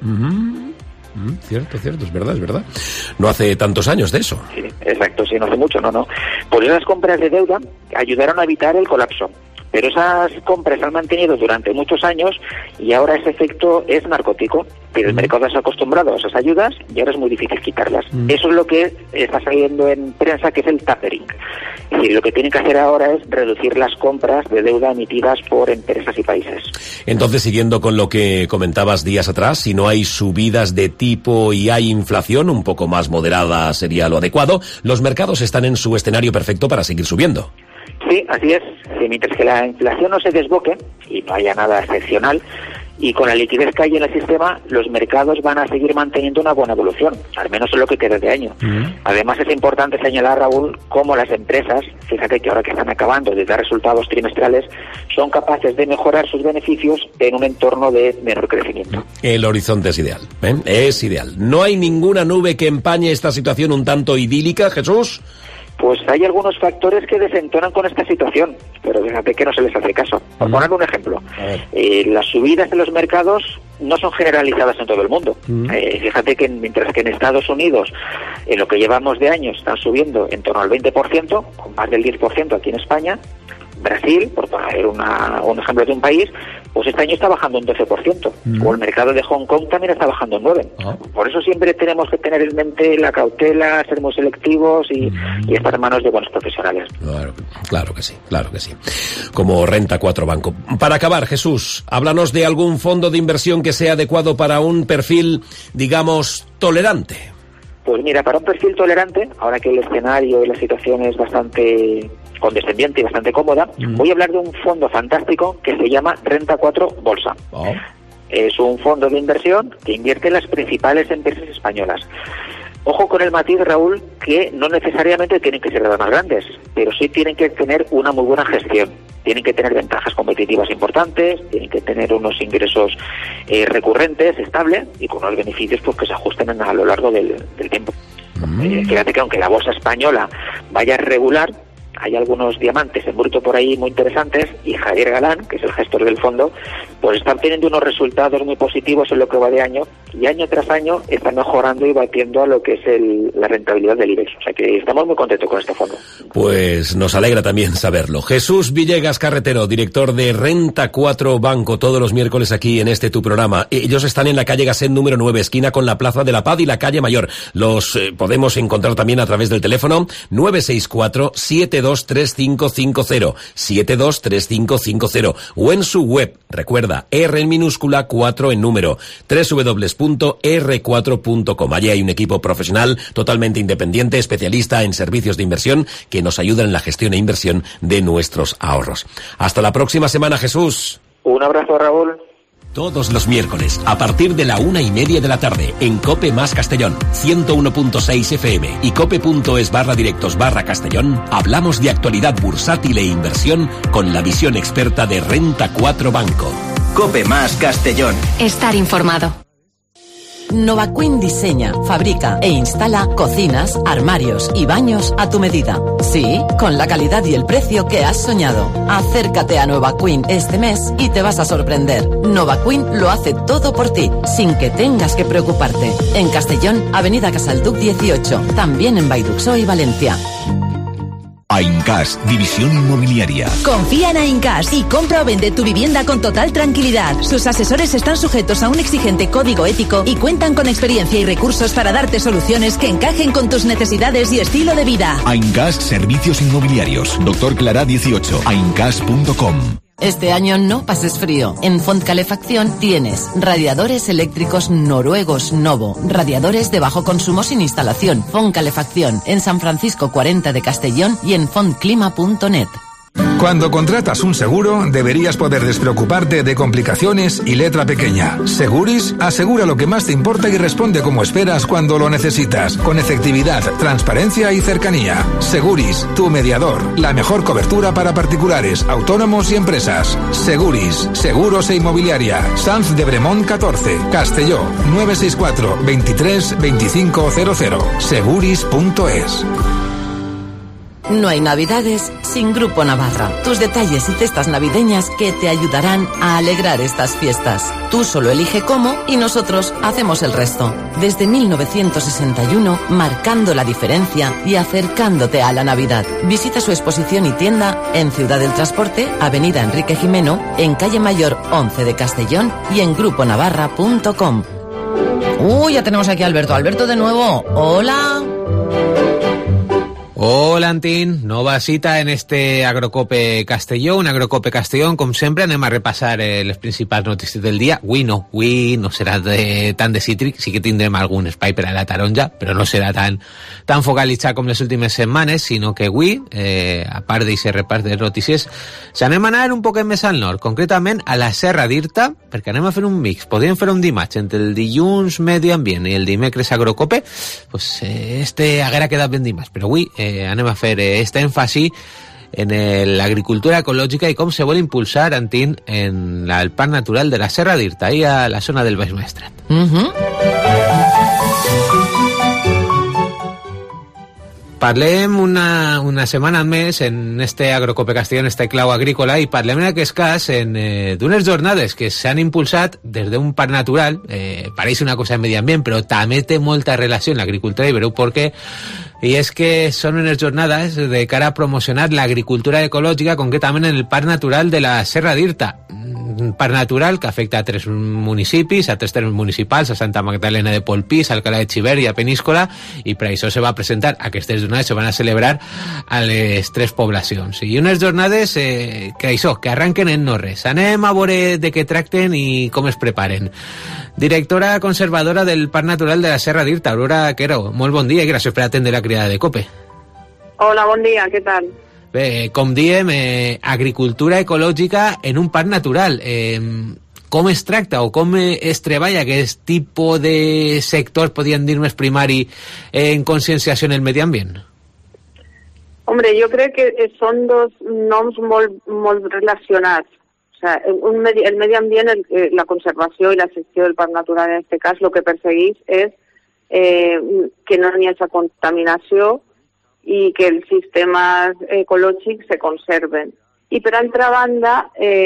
Cierto, es verdad. No hace tantos años de eso. Sí, exacto, sí, no hace mucho, no. Pues esas compras de deuda ayudaron a evitar el colapso. Pero esas compras se han mantenido durante muchos años y ahora ese efecto es narcótico. Pero el mercado se ha acostumbrado a esas ayudas y ahora es muy difícil quitarlas. Eso es lo que está saliendo en prensa, que es el tapering. Es decir, lo que tienen que hacer ahora es reducir las compras de deuda emitidas por empresas y países. Entonces, siguiendo con lo que comentabas días atrás, si no hay subidas de tipo y hay inflación, un poco más moderada sería lo adecuado, los mercados están en su escenario perfecto para seguir subiendo. Sí, así es. Mientras que la inflación no se desboque y no haya nada excepcional, y con la liquidez que hay en el sistema, los mercados van a seguir manteniendo una buena evolución, al menos en lo que queda de año. Además, es importante señalar, Raúl, cómo las empresas, fíjate que ahora que están acabando de dar resultados trimestrales, son capaces de mejorar sus beneficios en un entorno de menor crecimiento. El horizonte es ideal, ¿eh? Es ideal. ¿No hay ninguna nube que empañe esta situación un tanto idílica, Jesús? Pues hay algunos factores que desentonan con esta situación, pero fíjate que no se les hace caso. Por poner un ejemplo, las subidas en los mercados no son generalizadas en todo el mundo. Fíjate que mientras que en Estados Unidos, en lo que llevamos de años, están subiendo en torno al 20%, con más del 10% aquí en España, Brasil, por poner un ejemplo de un país, pues este año está bajando un 12%. O el mercado de Hong Kong también está bajando un 9%. Por eso siempre tenemos que tener en mente la cautela, ser muy selectivos y estar en manos de buenos profesionales. Claro que sí. Como Renta 4 Banco. Para acabar, Jesús, háblanos de algún fondo de inversión que sea adecuado para un perfil, digamos, tolerante. Pues mira, para un perfil tolerante, ahora que el escenario y la situación es bastante condescendiente y bastante cómoda, voy a hablar de un fondo fantástico que se llama Renta 4 Bolsa. Es un fondo de inversión que invierte en las principales empresas españolas. Ojo con el matiz, Raúl, que no necesariamente tienen que ser de las más grandes, pero sí tienen que tener una muy buena gestión. Tienen que tener ventajas competitivas importantes, tienen que tener unos ingresos recurrentes, estables, y con unos beneficios pues que se ajusten a lo largo del tiempo. Fíjate que aunque la bolsa española vaya regular, hay algunos diamantes en bruto por ahí muy interesantes, y Javier Galán, que es el gestor del fondo, pues está obteniendo unos resultados muy positivos en lo que va de año, y año tras año está mejorando y batiendo a lo que es la rentabilidad del IBEX. O sea que estamos muy contentos con este fondo. Pues nos alegra también saberlo. Jesús Villegas Carretero, director de Renta 4 Banco, todos los miércoles aquí en tu programa. Ellos están en la calle Gasset número 9, esquina con la Plaza de la Paz y la calle Mayor. Los podemos encontrar también a través del teléfono 964-723550, 723550, o en su web, recuerda, R en minúscula, 4 en número, www.r4.com. Allí hay un equipo profesional totalmente independiente, especialista en servicios de inversión, que nos ayudan en la gestión e inversión de nuestros ahorros. Hasta la próxima semana, Jesús. Un abrazo, Raúl. Todos los miércoles, a partir de la 1:30 de la tarde, en COPE más Castellón, 101.6 FM y cope.es/directos/Castellón, hablamos de actualidad bursátil e inversión con la visión experta de Renta 4 Banco. COPE más Castellón. Estar informado. Nova Queen diseña, fabrica e instala cocinas, armarios y baños a tu medida. Sí, con la calidad y el precio que has soñado. Acércate a Nova Queen este mes y te vas a sorprender. Nova Queen lo hace todo por ti, sin que tengas que preocuparte. En Castellón, Avenida Casalduc 18, también en Baiduxó y Valencia. Aincas, división inmobiliaria. Confía en Aincas y compra o vende tu vivienda con total tranquilidad. Sus asesores están sujetos a un exigente código ético y cuentan con experiencia y recursos para darte soluciones que encajen con tus necesidades y estilo de vida. Aincas Servicios Inmobiliarios. Dr. Clara 18. aincas.com. Este año no pases frío. En Font Calefacción tienes radiadores eléctricos noruegos Novo, radiadores de bajo consumo sin instalación. Font Calefacción en San Francisco 40 de Castellón y en fontclima.net. Cuando contratas un seguro, deberías poder despreocuparte de complicaciones y letra pequeña. Seguris asegura lo que más te importa y responde como esperas cuando lo necesitas, con efectividad, transparencia y cercanía. Seguris, tu mediador, la mejor cobertura para particulares, autónomos y empresas. Seguris, seguros e inmobiliaria. Sanz de Bremont 14, Castelló, 964 23 2500. Seguris.es. No hay navidades sin Grupo Navarra. Tus detalles y cestas navideñas que te ayudarán a alegrar estas fiestas. Tú solo elige cómo y nosotros hacemos el resto. Desde 1961, marcando la diferencia y acercándote a la Navidad. Visita su exposición y tienda en Ciudad del Transporte, Avenida Enrique Jimeno, en Calle Mayor 11 de Castellón y en gruponavarra.com. Ya tenemos aquí a Alberto. Alberto de nuevo. Hola. Hola, Antín. Nova cita en este Agrocope Castelló, un Agrocope Castellón, com sempre, anem a repassar les principals notícies del dia. Avui no serà tant de cítric, sí que tindrem algun espai per a la taronja, però no serà tan focalitzat com les últimes setmanes, sinó que avui, a part d'aquest repàs de notícies, s'anem a anar un poquet més al nord, concretament a la Serra d'Irta, perquè anem a fer un mix. Podríem fer un dimarts entre el dilluns Medi Ambient i el dimecres Agrocope, pues haguera quedat ben dimarts, però avui anem a fer este èmfasi en l'agricultura ecològica i com se vol impulsar, Antín, en el parc natural de la Serra d'Irta, ahí a la zona del Baix Maestrat. Parlem una setmana més en este Agrocope Castelló, en este clau agrícola, i parlem en aquest cas d'unes jornades que s'han impulsat des d'un parc natural. Pareix una cosa de medi ambient, però també té molta relació amb l'agricultura, i veureu per què. I és que són unes jornades de cara a promocionar l'agricultura ecològica, concretament en el Parc Natural de la Serra d'Irta. Un parc natural que afecta a 3 municipis, a 3 termes municipals, a Santa Magdalena de Polpís, a Alcalá de Xivert i a Peníscola, i per això se va presentar, aquestes jornades se van a celebrar a les 3 poblacions. I unes jornades que arranquen en no res. Anem a veure de què tracten i com es preparen. Directora conservadora del Parc Natural de la Serra d'Irta, Aurora Quero, molt bon dia i gràcies per atendre la cridada de COPE. Hola, bon dia, què tal? Bé, com diem, agricultura ecològica en un parc natural. Com es tracta o com es treballa aquest tipus de sectors, podríem dir més primari, en conscienciació en el medi ambient? Hombre, jo crec que són dos noms molt relacionats. O sea, el medi ambient, la conservació i la gestió del parc natural, en aquest cas, el que persegueix és que no hi hagi contaminació i que els sistemes ecològics se conserven. I per altra banda,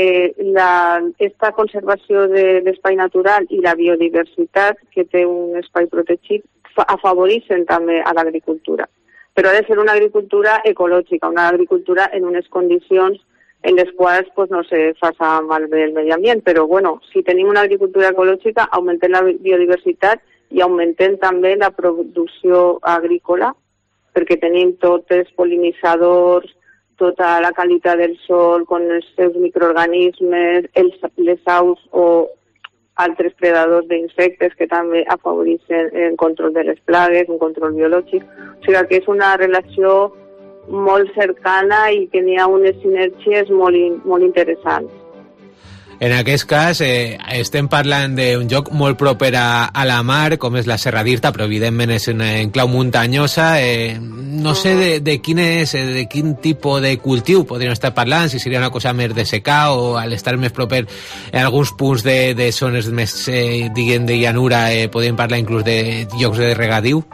esta conservació de l'espai natural i la biodiversitat que té un espai protegit afavoreixen també a l'agricultura. Però ha de ser una agricultura ecològica, una agricultura en unes condicions en les quals no se faça malbé el medi ambient. Però bueno, si tenim una agricultura ecològica, augmentem la biodiversitat i augmentem també la producció agrícola, perquè tenim tots els pol·linitzadors, tota la qualitat del sòl, amb els seus microorganismes, les aus o altres predadors d'insectes que també afavoreixen el control de les plagues, un control biològic. O sigui que és una relació molt cercana i que n'hi ha unes sinergies molt interessants. En aquest cas, estem parlant d'un lloc molt proper a la mar, com és la Serra d'Irta, però evidentment és en clau muntanyosa. No sé de quin tipus de cultiu podríem estar parlant, si seria una cosa més de secà o al estar més proper en alguns punts de zones més, diguem, de llanura, podríem parlar inclús de llocs de regadiu?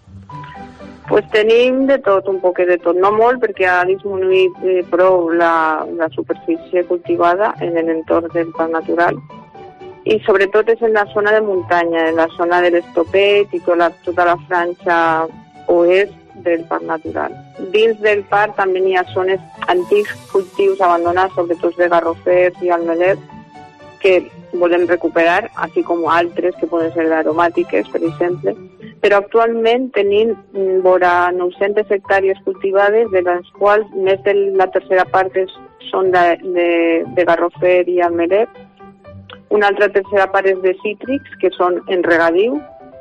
Pues tenim de tot, un poquet de tot, no molt perquè ha disminuït prou la superfície cultivada en l'entorn del parc natural i sobretot és en la zona de muntanya, en la zona de l'Estopet i tota la franja oest del parc natural. Dins del parc també hi ha zones antics cultius abandonats, sobretot de garrofers i almelers, que volem recuperar, així com altres que poden ser aromàtiques, per exemple, però actualment tenim vora 900 hectàrees cultivades, de les quals més de la tercera part són de garrofer i almeler, una altra tercera part és de cítrics, que són en regadiu,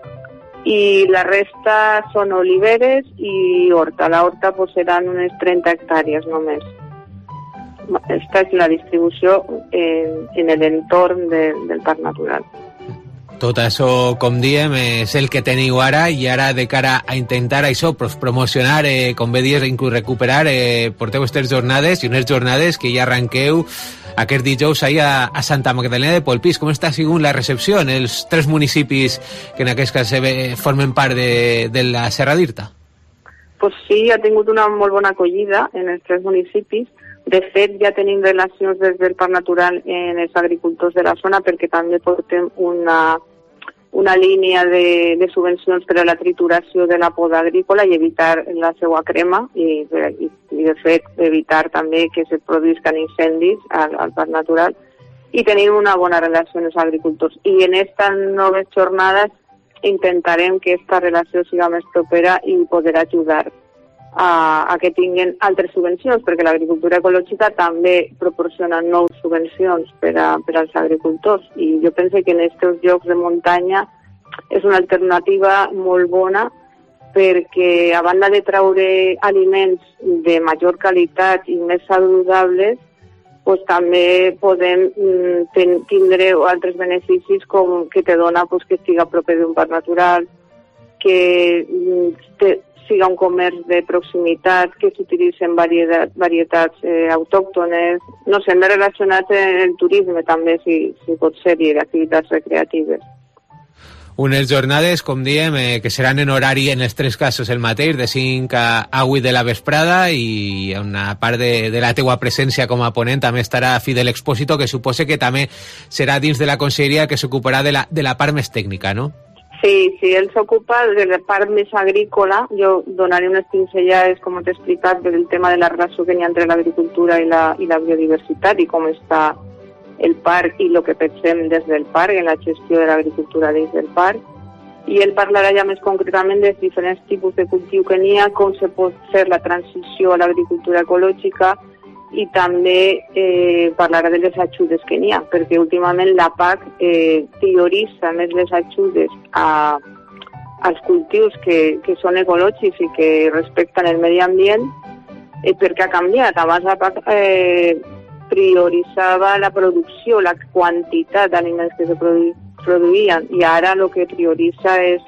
i la resta són oliveres i horta. La horta pues, seran unes 30 hectàrees només. Esta és la distribució en l'entorn del parc natural. Tot això, com diem, és el que teniu ara, i ara de cara a intentar això, promocionar, com bé dius, inclús recuperar, porteu aquestes jornades, i unes jornades que ja arranqueu aquest dijous ahir a Santa Magdalena de Polpís. Com està sigut la recepció en els 3 municipis que en aquest cas formen part de la Serra d'Irta? Pues sí, ha tingut una molt bona acollida en els 3 municipis. De fet, ja tenim relacions des del Parc Natural en els agricultors de la zona perquè també portem una línia de subvencions per a la trituració de la poda agrícola i evitar la seva crema i de fet, evitar també que se produïscan incendis al Parc Natural. I tenim una bona relació amb els agricultors. I en aquestes noves jornades intentarem que aquesta relació siga més propera i poder ajudar a que tinguin altres subvencions, perquè l'agricultura ecològica també proporciona nous subvencions per als agricultors, i jo penso que en aquests llocs de muntanya és una alternativa molt bona perquè a banda de traure aliments de major qualitat i més saludables, pues, també podem tindre altres beneficis com que te dona pues, que estiga proper d'un parc natural, que siga un comerç de proximitat, que s'utilitzen varietats autòctones, no sé, més relacionats amb el turisme també, si pot ser, i d'activitats recreatives. Unes jornades, com diem, que seran en horari, en els 3 casos, el mateix, de 5 a 8 de la vesprada, i una part de la teua presència com a ponent també estarà Fidel Expósito, que suposa que també serà dins de la conselleria que s'ocuparà de la part més tècnica, no? Sí, ell s'ocupa de la part més agrícola. Jo donaré unes pinzellades, com t'he explicat, del tema de la relació que hi ha entre l'agricultura i la biodiversitat i com està el parc i el que pensem des del parc, en la gestió de l'agricultura dins del parc. I ell parlarà ja més concretament dels diferents tipus de cultiu que n'hi ha, com se pot fer la transició a l'agricultura ecològica, i també parlarà de les ajudes que n'hi ha, perquè últimament la PAC prioritza més les ajudes als cultius que són ecològics i que respecten el medi ambient, perquè ha canviat. Abans la PAC prioritzava la producció, la quantitat d'aliments que se produïen, i ara el que prioritza és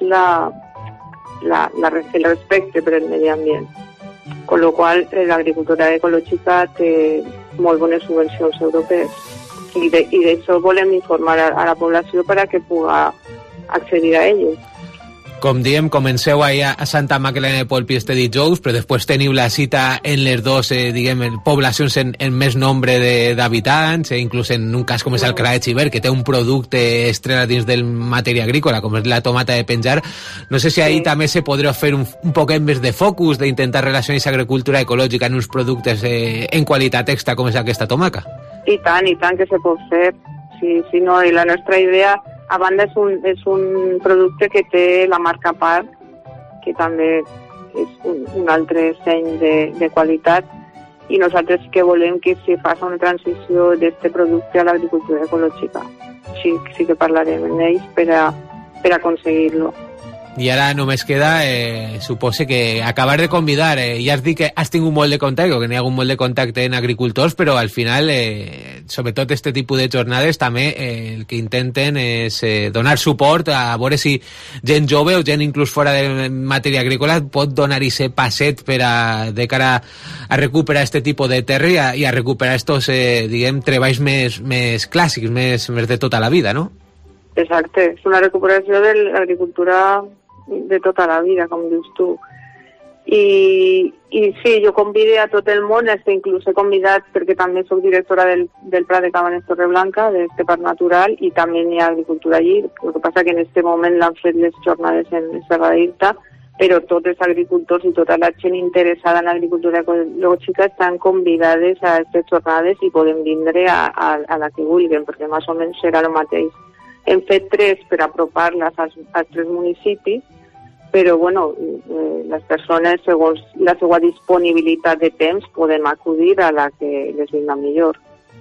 el respecte per el medi ambient. Con lo qual l'agricultura ecològica té molt bones subvencions europees i d'això volem informar a la població perquè pugui accedir a elles. Com diem, comenceu ahir a Santa Magdalena de Polpís este dijous, però després teniu la cita en les dues poblacions en més nombre d'habitants, inclús en un cas com és Alcalá de Xivert, que té un producte estrella dins del matèria agrícola, com és la tomata de penjar. No sé si ahir també se podrà fer un poquet més de focus, d'intentar relacionar aquesta agricultura ecològica en uns productes en qualitat extra com és aquesta tomaca. I tant que se pot fer. Sí, no, i la nostra idea, a banda, és un producte que té la marca Parc, que també és un altre seny de qualitat, i nosaltres sí que volem que se faci una transició d'aquest producte a l'agricultura ecològica. Sí que parlarem amb ells per aconseguir-lo. I ara només queda, suposo que acabar de convidar. Ja has dit que has tingut molt de contacte, que n'hi ha hagut molt de contacte en agricultors, però al final, sobretot este tipus de jornades, també el que intenten és donar suport a veure si gent jove o gent inclús fora de matèria agrícola pot donar-hi ese passet per de cara a recuperar este tipus de terra i a recuperar estos, diguem, treballs més clàssics, més de tota la vida, no? Exacte, és una recuperació de l'agricultura de tota la vida, com dius tu. I sí, jo convide a tot el món, inclús he convidat, perquè també soc directora del Prat de Cabanes Torreblanca, d'este parc natural, i també hi ha agricultura allí. El que passa que en este moment l'han fet les jornades en Serra d'Irta, però tots els agricultors i tota la gent interessada en l'agricultura ecològica estan convidades a aquestes jornades i poden vindre a la que vulguin, perquè més o menys serà el mateix. Hem fet 3 per apropar-les als 3 municipis, però bueno, les persones, segons la seva disponibilitat de temps, podem acudir a la que les vinga millor.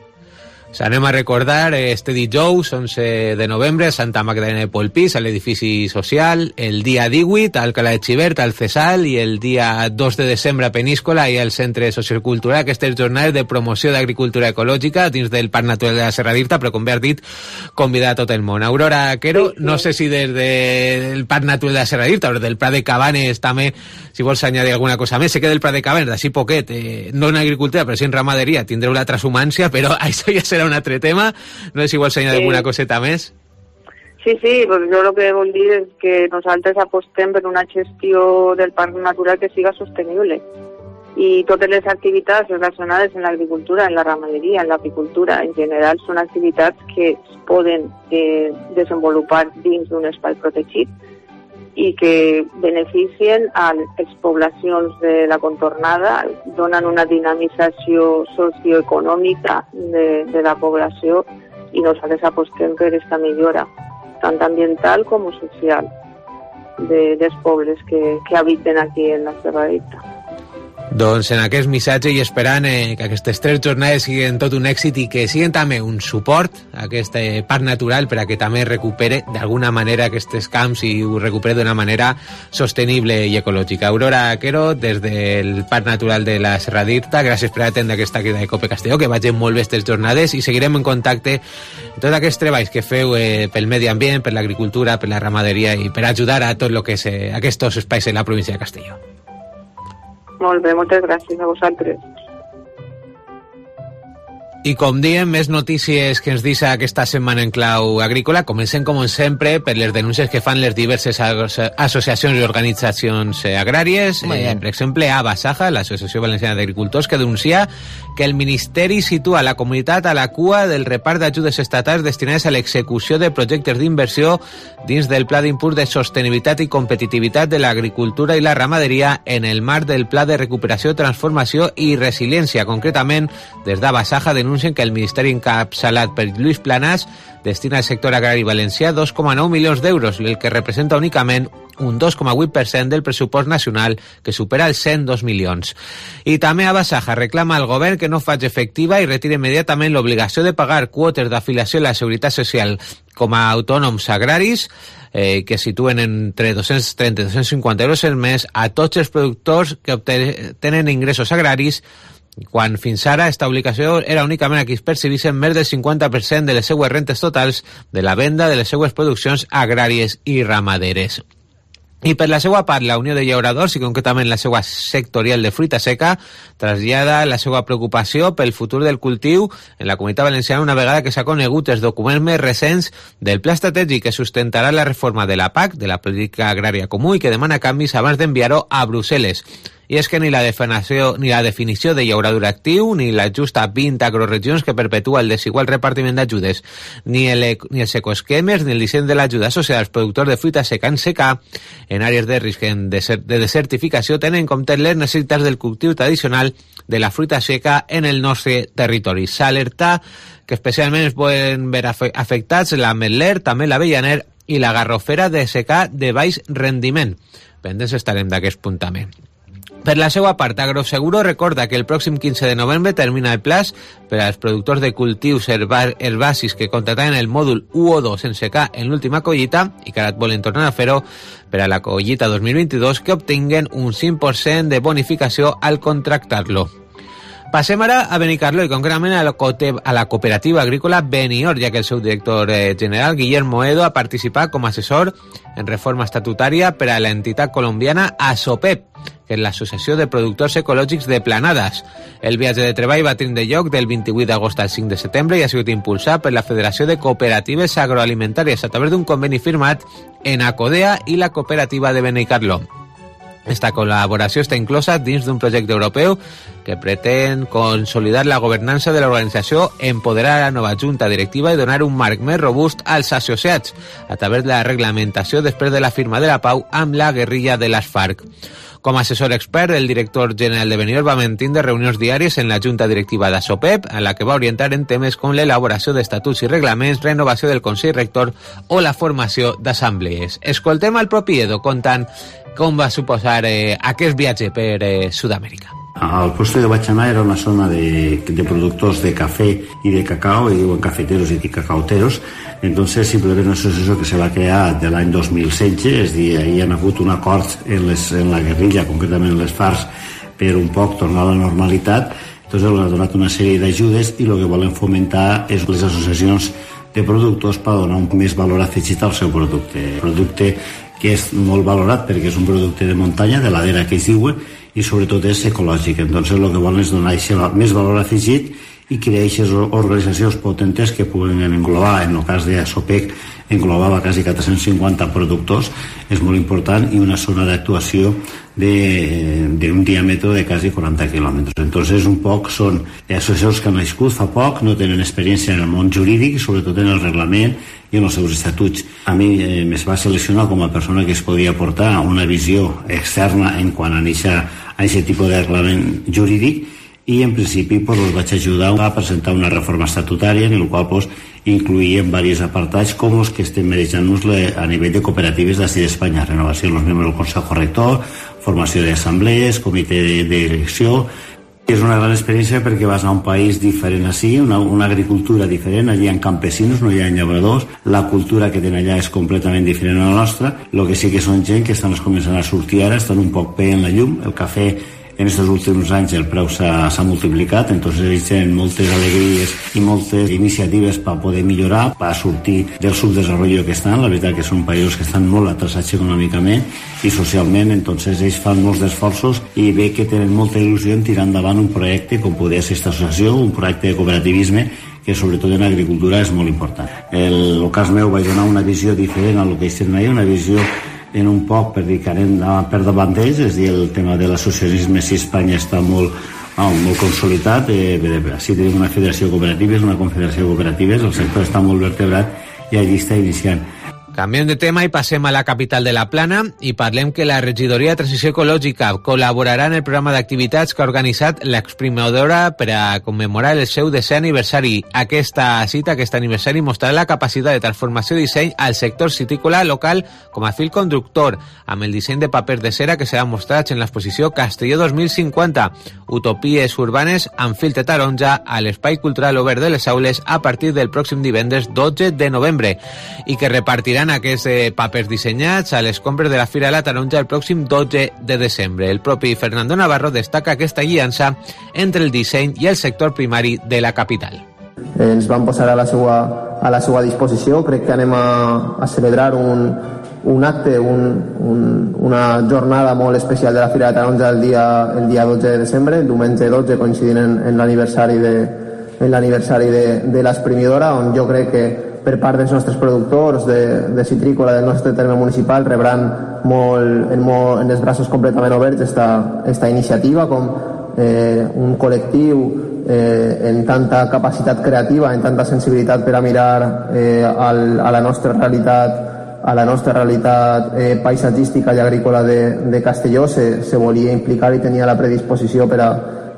Anem a recordar este dijous, 11 de novembre, a Santa Magdalena de Polpís, a l'edifici social, el dia 18 a Alcalá de Xivert, al CESAL, i el dia 2 de desembre a Peníscola i al Centre Sociocultural, aquestes jornades de promoció d'agricultura ecològica dins del Parc Natural de la Serra d'Irta, però com bé has dit, convidar a tot el món. Aurora Quero, sí. No sé si des del Parc Natural de la Serra d'Irta o del Prat de Cabanes també, si vols añadir alguna cosa més. Sé que del Prat de Cabanes, d'ací poquet, no en agricultura, però sí en ramaderia, tindreu la transhumància, però això ja serà un altre tema. No sé si vols añadir alguna coseta més. Sí, pues jo el que vol dir és que nosaltres apostem per una gestió del parc natural que siga sostenible, i totes les activitats relacionades en l'agricultura, en la ramaderia, en l'apicultura en general, són activitats que es poden desenvolupar dins d'un espai protegit i que beneficien a les poblacions de la contornada, donen una dinamització socioeconòmica de la població, i nosaltres apostem per aquesta millora, tant ambiental com social, dels pobles que habiten aquí en la Serra d'Irta. Doncs en aquest missatge i esperant que aquestes 3 jornades siguin tot un èxit i que siguin també un suport a aquest parc natural per a que també recupere d'alguna manera aquests camps i ho recupere d'una manera sostenible i ecològica. Aurora Quero, des del Parc Natural de la Serra d'Irta, gràcies per atendre aquesta crida de Cope Castelló, que vagin molt bé aquestes jornades i seguirem en contacte en tots aquests treballs que feu pel medi ambient, per l'agricultura, per la ramaderia i per ajudar a tot el que és aquests espais en la província de Castelló. Molt bé, moltes gràcies a vosaltres. I com diem, més notícies que ens deixa aquesta setmana en clau agrícola. Comencem, com sempre, per les denúncies que fan les diverses associacions i organitzacions agràries. Per exemple, ABASAJA, l'Associació Valenciana d'Agricultors, que denuncia que el Ministeri situa la comunitat a la cua del repart d'ajudes estatals destinades a l'execució de projectes d'inversió dins del Pla d'Impuls de Sostenibilitat i Competitivitat de l'Agricultura i la Ramaderia en el marc del Pla de Recuperació, Transformació i Resiliència. Concretament, des d'ABASAJA denuncien que el Ministeri encapçalat per Lluís Planàs destina al sector agrari valencià 2,9 milions d'euros, el que representa únicament un 2,8% del pressupost nacional, que supera els 102 milions. I també ABASAJA reclama al govern que no faci efectiva i retire immediatament l'obligació de pagar quotes d'afiliació a la Seguretat Social com a autònoms agraris, que situen entre 230 i 250 euros al mes a tots els productors que tenen ingressos agraris, quan fins ara aquesta obligació era únicament a qui es percebissin més del 50% de les seues rentes totals de la venda de les seues produccions agràries i ramaderes. I per la seva part, la Unió de Llauradors, i concretament la seva sectorial de fruita seca, trasllada la seva preocupació pel futur del cultiu en la Comunitat Valenciana una vegada que s'ha conegut els documents més recents del Pla Estratègic que sustentarà la reforma de la PAC, de la Política Agrària Comú, i que demana canvis abans d'enviar-ho a Brussel·les. I és que ni la definició de llauradura actiu, ni la justa 20 agroregions que perpetua el desigual repartiment d'ajudes, ni els ecoesquemes, ni el disseny de l'ajuda associada als productors de fruita seca en secà, en àrees de risc de desertificació, tenen en compte les necessitats del cultiu tradicional de la fruita seca en el nostre territori. S'alerta que especialment es poden ver afectats l'ametler, també l'avellaner i la garrofera de secà de baix rendiment. Pendents estarem d'aquest punt també. Per la seva part, Agroseguro recorda que el pròxim 15 de novembre termina el plaç per als productors de cultius herbacis que contrataven el mòdul 1 o 2 en secà en l'última collita i que ara volen tornar a fer-ho per a la collita 2022 que obtinguen un 5% de bonificació al contractar-lo. Passem ara a Benicarló i concretament a la cooperativa agrícola Benior, ja que el seu director general, Guillermo Edo, ha participat com a assessor en reforma estatutària per a l'entitat colombiana ASOPEP, que és l'Associació de Productors Ecològics de Planades. El viatge de treball va tindre lloc del 28 d'agost al 5 de setembre i ha sigut impulsat per la Federació de Cooperatives Agroalimentàries a través d'un conveni firmat en ACODEA i la cooperativa de Benicarló. Esta col·laboració està inclosa dins d'un projecte europeu que pretén consolidar la governança de l'organització, empoderar la nova junta directiva i donar un marc més robust als associats a través de la reglamentació després de la firma de la pau amb la guerrilla de les FARC. Com a assessor expert, el director general de Benior va mantindre reunions diàries en la junta directiva d'ASOPEP, en la que va orientar en temes com l'elaboració d'estatuts i reglaments, renovació del Consell Rector o la formació d'assemblees. Escoltem al propi Edo contant com va suposar aquest viatge per Sud-amèrica. Al puesto que vaig anar era una zona de productors de café y de cacao, y diuen cafeteros y cacaoteros. Entonces simplement una associació que se va crear de l'any 2016, és a dir, hi ha hagut un acord en la guerrilla, concretament en les FARC, per un poc tornar a la normalitat. Entonces han donat una sèrie d'ajudes i el que volen fomentar és les associacions de productors per donar un més valor afegit al seu producte. Producte que és molt valorat perquè és un producte de muntanya, de ladera que es diuen, i sobretot és ecològic. Entonces el que volen és donar més valor afegit i crear aquestes organitzacions potentes que puguen englobar, en el cas de ASOPEC englobava quasi 450 productors, és molt important, i una zona d'actuació d'un diàmetre de quasi 40 quilòmetres. Entonces un poc són associacions que han nascut fa poc, no tenen experiència en el món jurídic i sobretot en el reglament i en els seus estatuts. A mi es va seleccionar com a persona que es podia aportar una visió externa en quant a aquest tipus de reglament jurídic, i en principi els vaig ajudar a presentar una reforma estatutària en la qual incluïem diversos apartats com els que estem manejant-nos a nivell de cooperatives d'ací d'Espanya: renovació dels membres del Consejo Rector, formació d'assemblees, comitè de direcció. És una gran experiència perquè vas a un país diferent així, una agricultura diferent, allà hi ha campesinos, no hi ha llauradors, la cultura que tenen allà és completament diferent a la nostra. El que sí que són gent que estan començant a sortir ara, estan un poc bé en la llum. El cafè en aquests últims anys el preu s'ha multiplicat, entonces ells tenen moltes alegries i moltes iniciatives per poder millorar, per sortir del subdesenvolupament que estan. La veritat que són països que estan molt atrasats econòmicament i socialment, entonces ells fan molts esforços i ve que tenen molta il·lusió en tirar endavant un projecte com podria ser aquesta associació, un projecte de cooperativisme que sobretot en agricultura és molt important. En el cas meu vaig donar una visió diferent a el que ells tenen ahir, una visió en un poc per dir que anem per davant d'ells, és a dir, el tema de l'associacionisme si Espanya està molt consolidat. Així tenim una federació de cooperatives, una confederació de cooperatives, el sector està molt vertebrat i allí està iniciant. Canviem de tema i passem a la capital de la Plana i parlem que la regidoria de Transició Ecològica col·laborarà en el programa d'activitats que ha organitzat l'Exprimadora per a commemorar el seu 10è aniversari. Aquesta cita, aquest aniversari, mostrarà la capacitat de transformació i disseny al sector citícola local com a fil conductor, amb el disseny de paper de cera que serà mostrat en l'exposició Castelló 2050, Utopies urbanes amb filtre taronja a l'Espai Cultural Obert de les Aules a partir del pròxim divendres 12 de novembre i que repartiran aquests papers dissenyats a les compres de la Fira de la Taronja el pròxim 12 de desembre. El propi Fernando Navarro destaca aquesta guiança entre el disseny i el sector primari de la capital. Ens van posar a la seva disposició. Crec que anem a celebrar un acte, una jornada molt especial de la Fira de la Taronja el dia 12 de desembre, el diumenge 12, coincidint en l'aniversari de l'Exprimidora, on jo crec que per part dels nostres productors de citrícola del nostre terme municipal rebran en els braços completament oberts esta iniciativa com un col·lectiu en tanta capacitat creativa, en tanta sensibilitat per a mirar a la nostra realitat paisatgística i agrícola de Castelló se volia implicar i tenia la predisposició per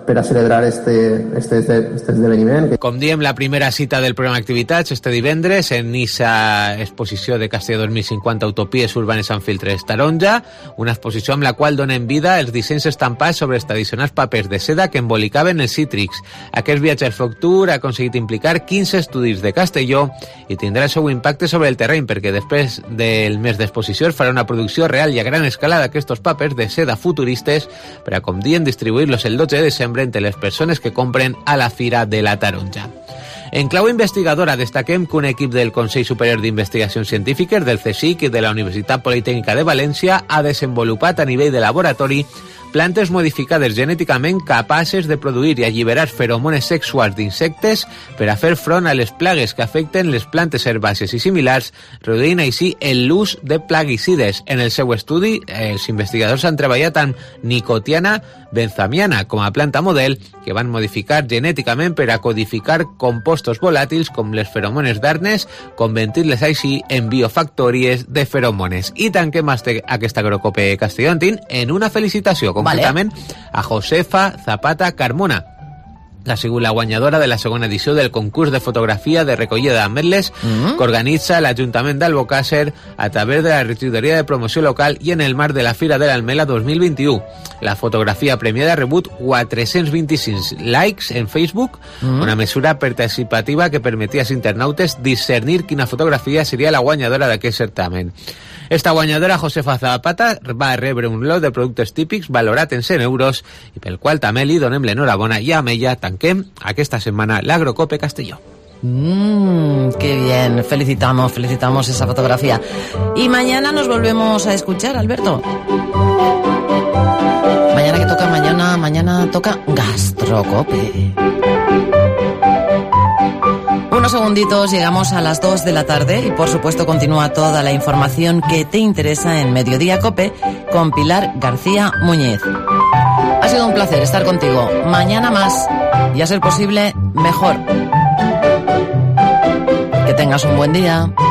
a celebrar este esdeveniment. Com diem, la primera cita del programa Activitats este divendres en Nissa exposició de Castelló 2050 Utopies Urbanes amb Filtres Taronja, una exposició amb la qual donen vida els dissenys estampats sobre els tradicionals papers de seda que embolicaven els cítrics. Aquest viatge al futur ha aconseguit implicar 15 estudis de Castelló i tindrà el seu impacte sobre el terreny, perquè després del mes d'exposició es farà una producció real i a gran escala d'aquests papers de seda futuristes per a, com diuen, distribuir-los el 12 de desembre entre les persones que compren a la Fira de la Taronja. En clau investigadora destaquem que un equip del Consell Superior d'Investigacions Científiques, del CSIC i de la Universitat Politècnica de València ha desenvolupat a nivell de laboratori plantes modificades genèticament capaces de produir i alliberar feromones sexuals d'insectes per a fer front a les plagues que afecten les plantes herbàcies i similars, reduint així l'ús de plaguicides. En el seu estudi, els investigadors han treballat amb Nicotiana benzamiana com a planta model que van modificar genèticament per a codificar compostos volàtils com les feromones d'arnes, convertir-les així en biofactories de feromones. I tanquem aquesta Agrocope Castellontin en una felicitació concretament a Josefa Zapata Carmona, que ha sigut la guanyadora de la segona edició del concurs de fotografia de recollida d'ametles que organitza l'Ajuntament d'Albocàsser a través de la Regidoria de Promoció Local i en el marc de la Fira de l'Almela 2021. La fotografia premiada ha rebut 425 likes en Facebook, una mesura participativa que permetia als internautes discernir quina fotografia seria la guanyadora d'aquest certamen. Esta guanyadora, Josefa Zapata, va rebre un lot de productes típics valorat en 100 euros i pel qual també li donem l'enhorabona i amb ella tanquem aquesta setmana l'Agrocope Castelló. Qué bien, felicitamos esa fotografía. Y mañana nos volvemos a escuchar, Alberto. Mañana toca Gastrocope. Unos segunditos, llegamos a las 2 de la tarde y por supuesto continúa toda la información que te interesa en Mediodía Cope con Pilar García Muñiz. Ha sido un placer estar contigo. Mañana más y a ser posible mejor. Que tengas un buen día.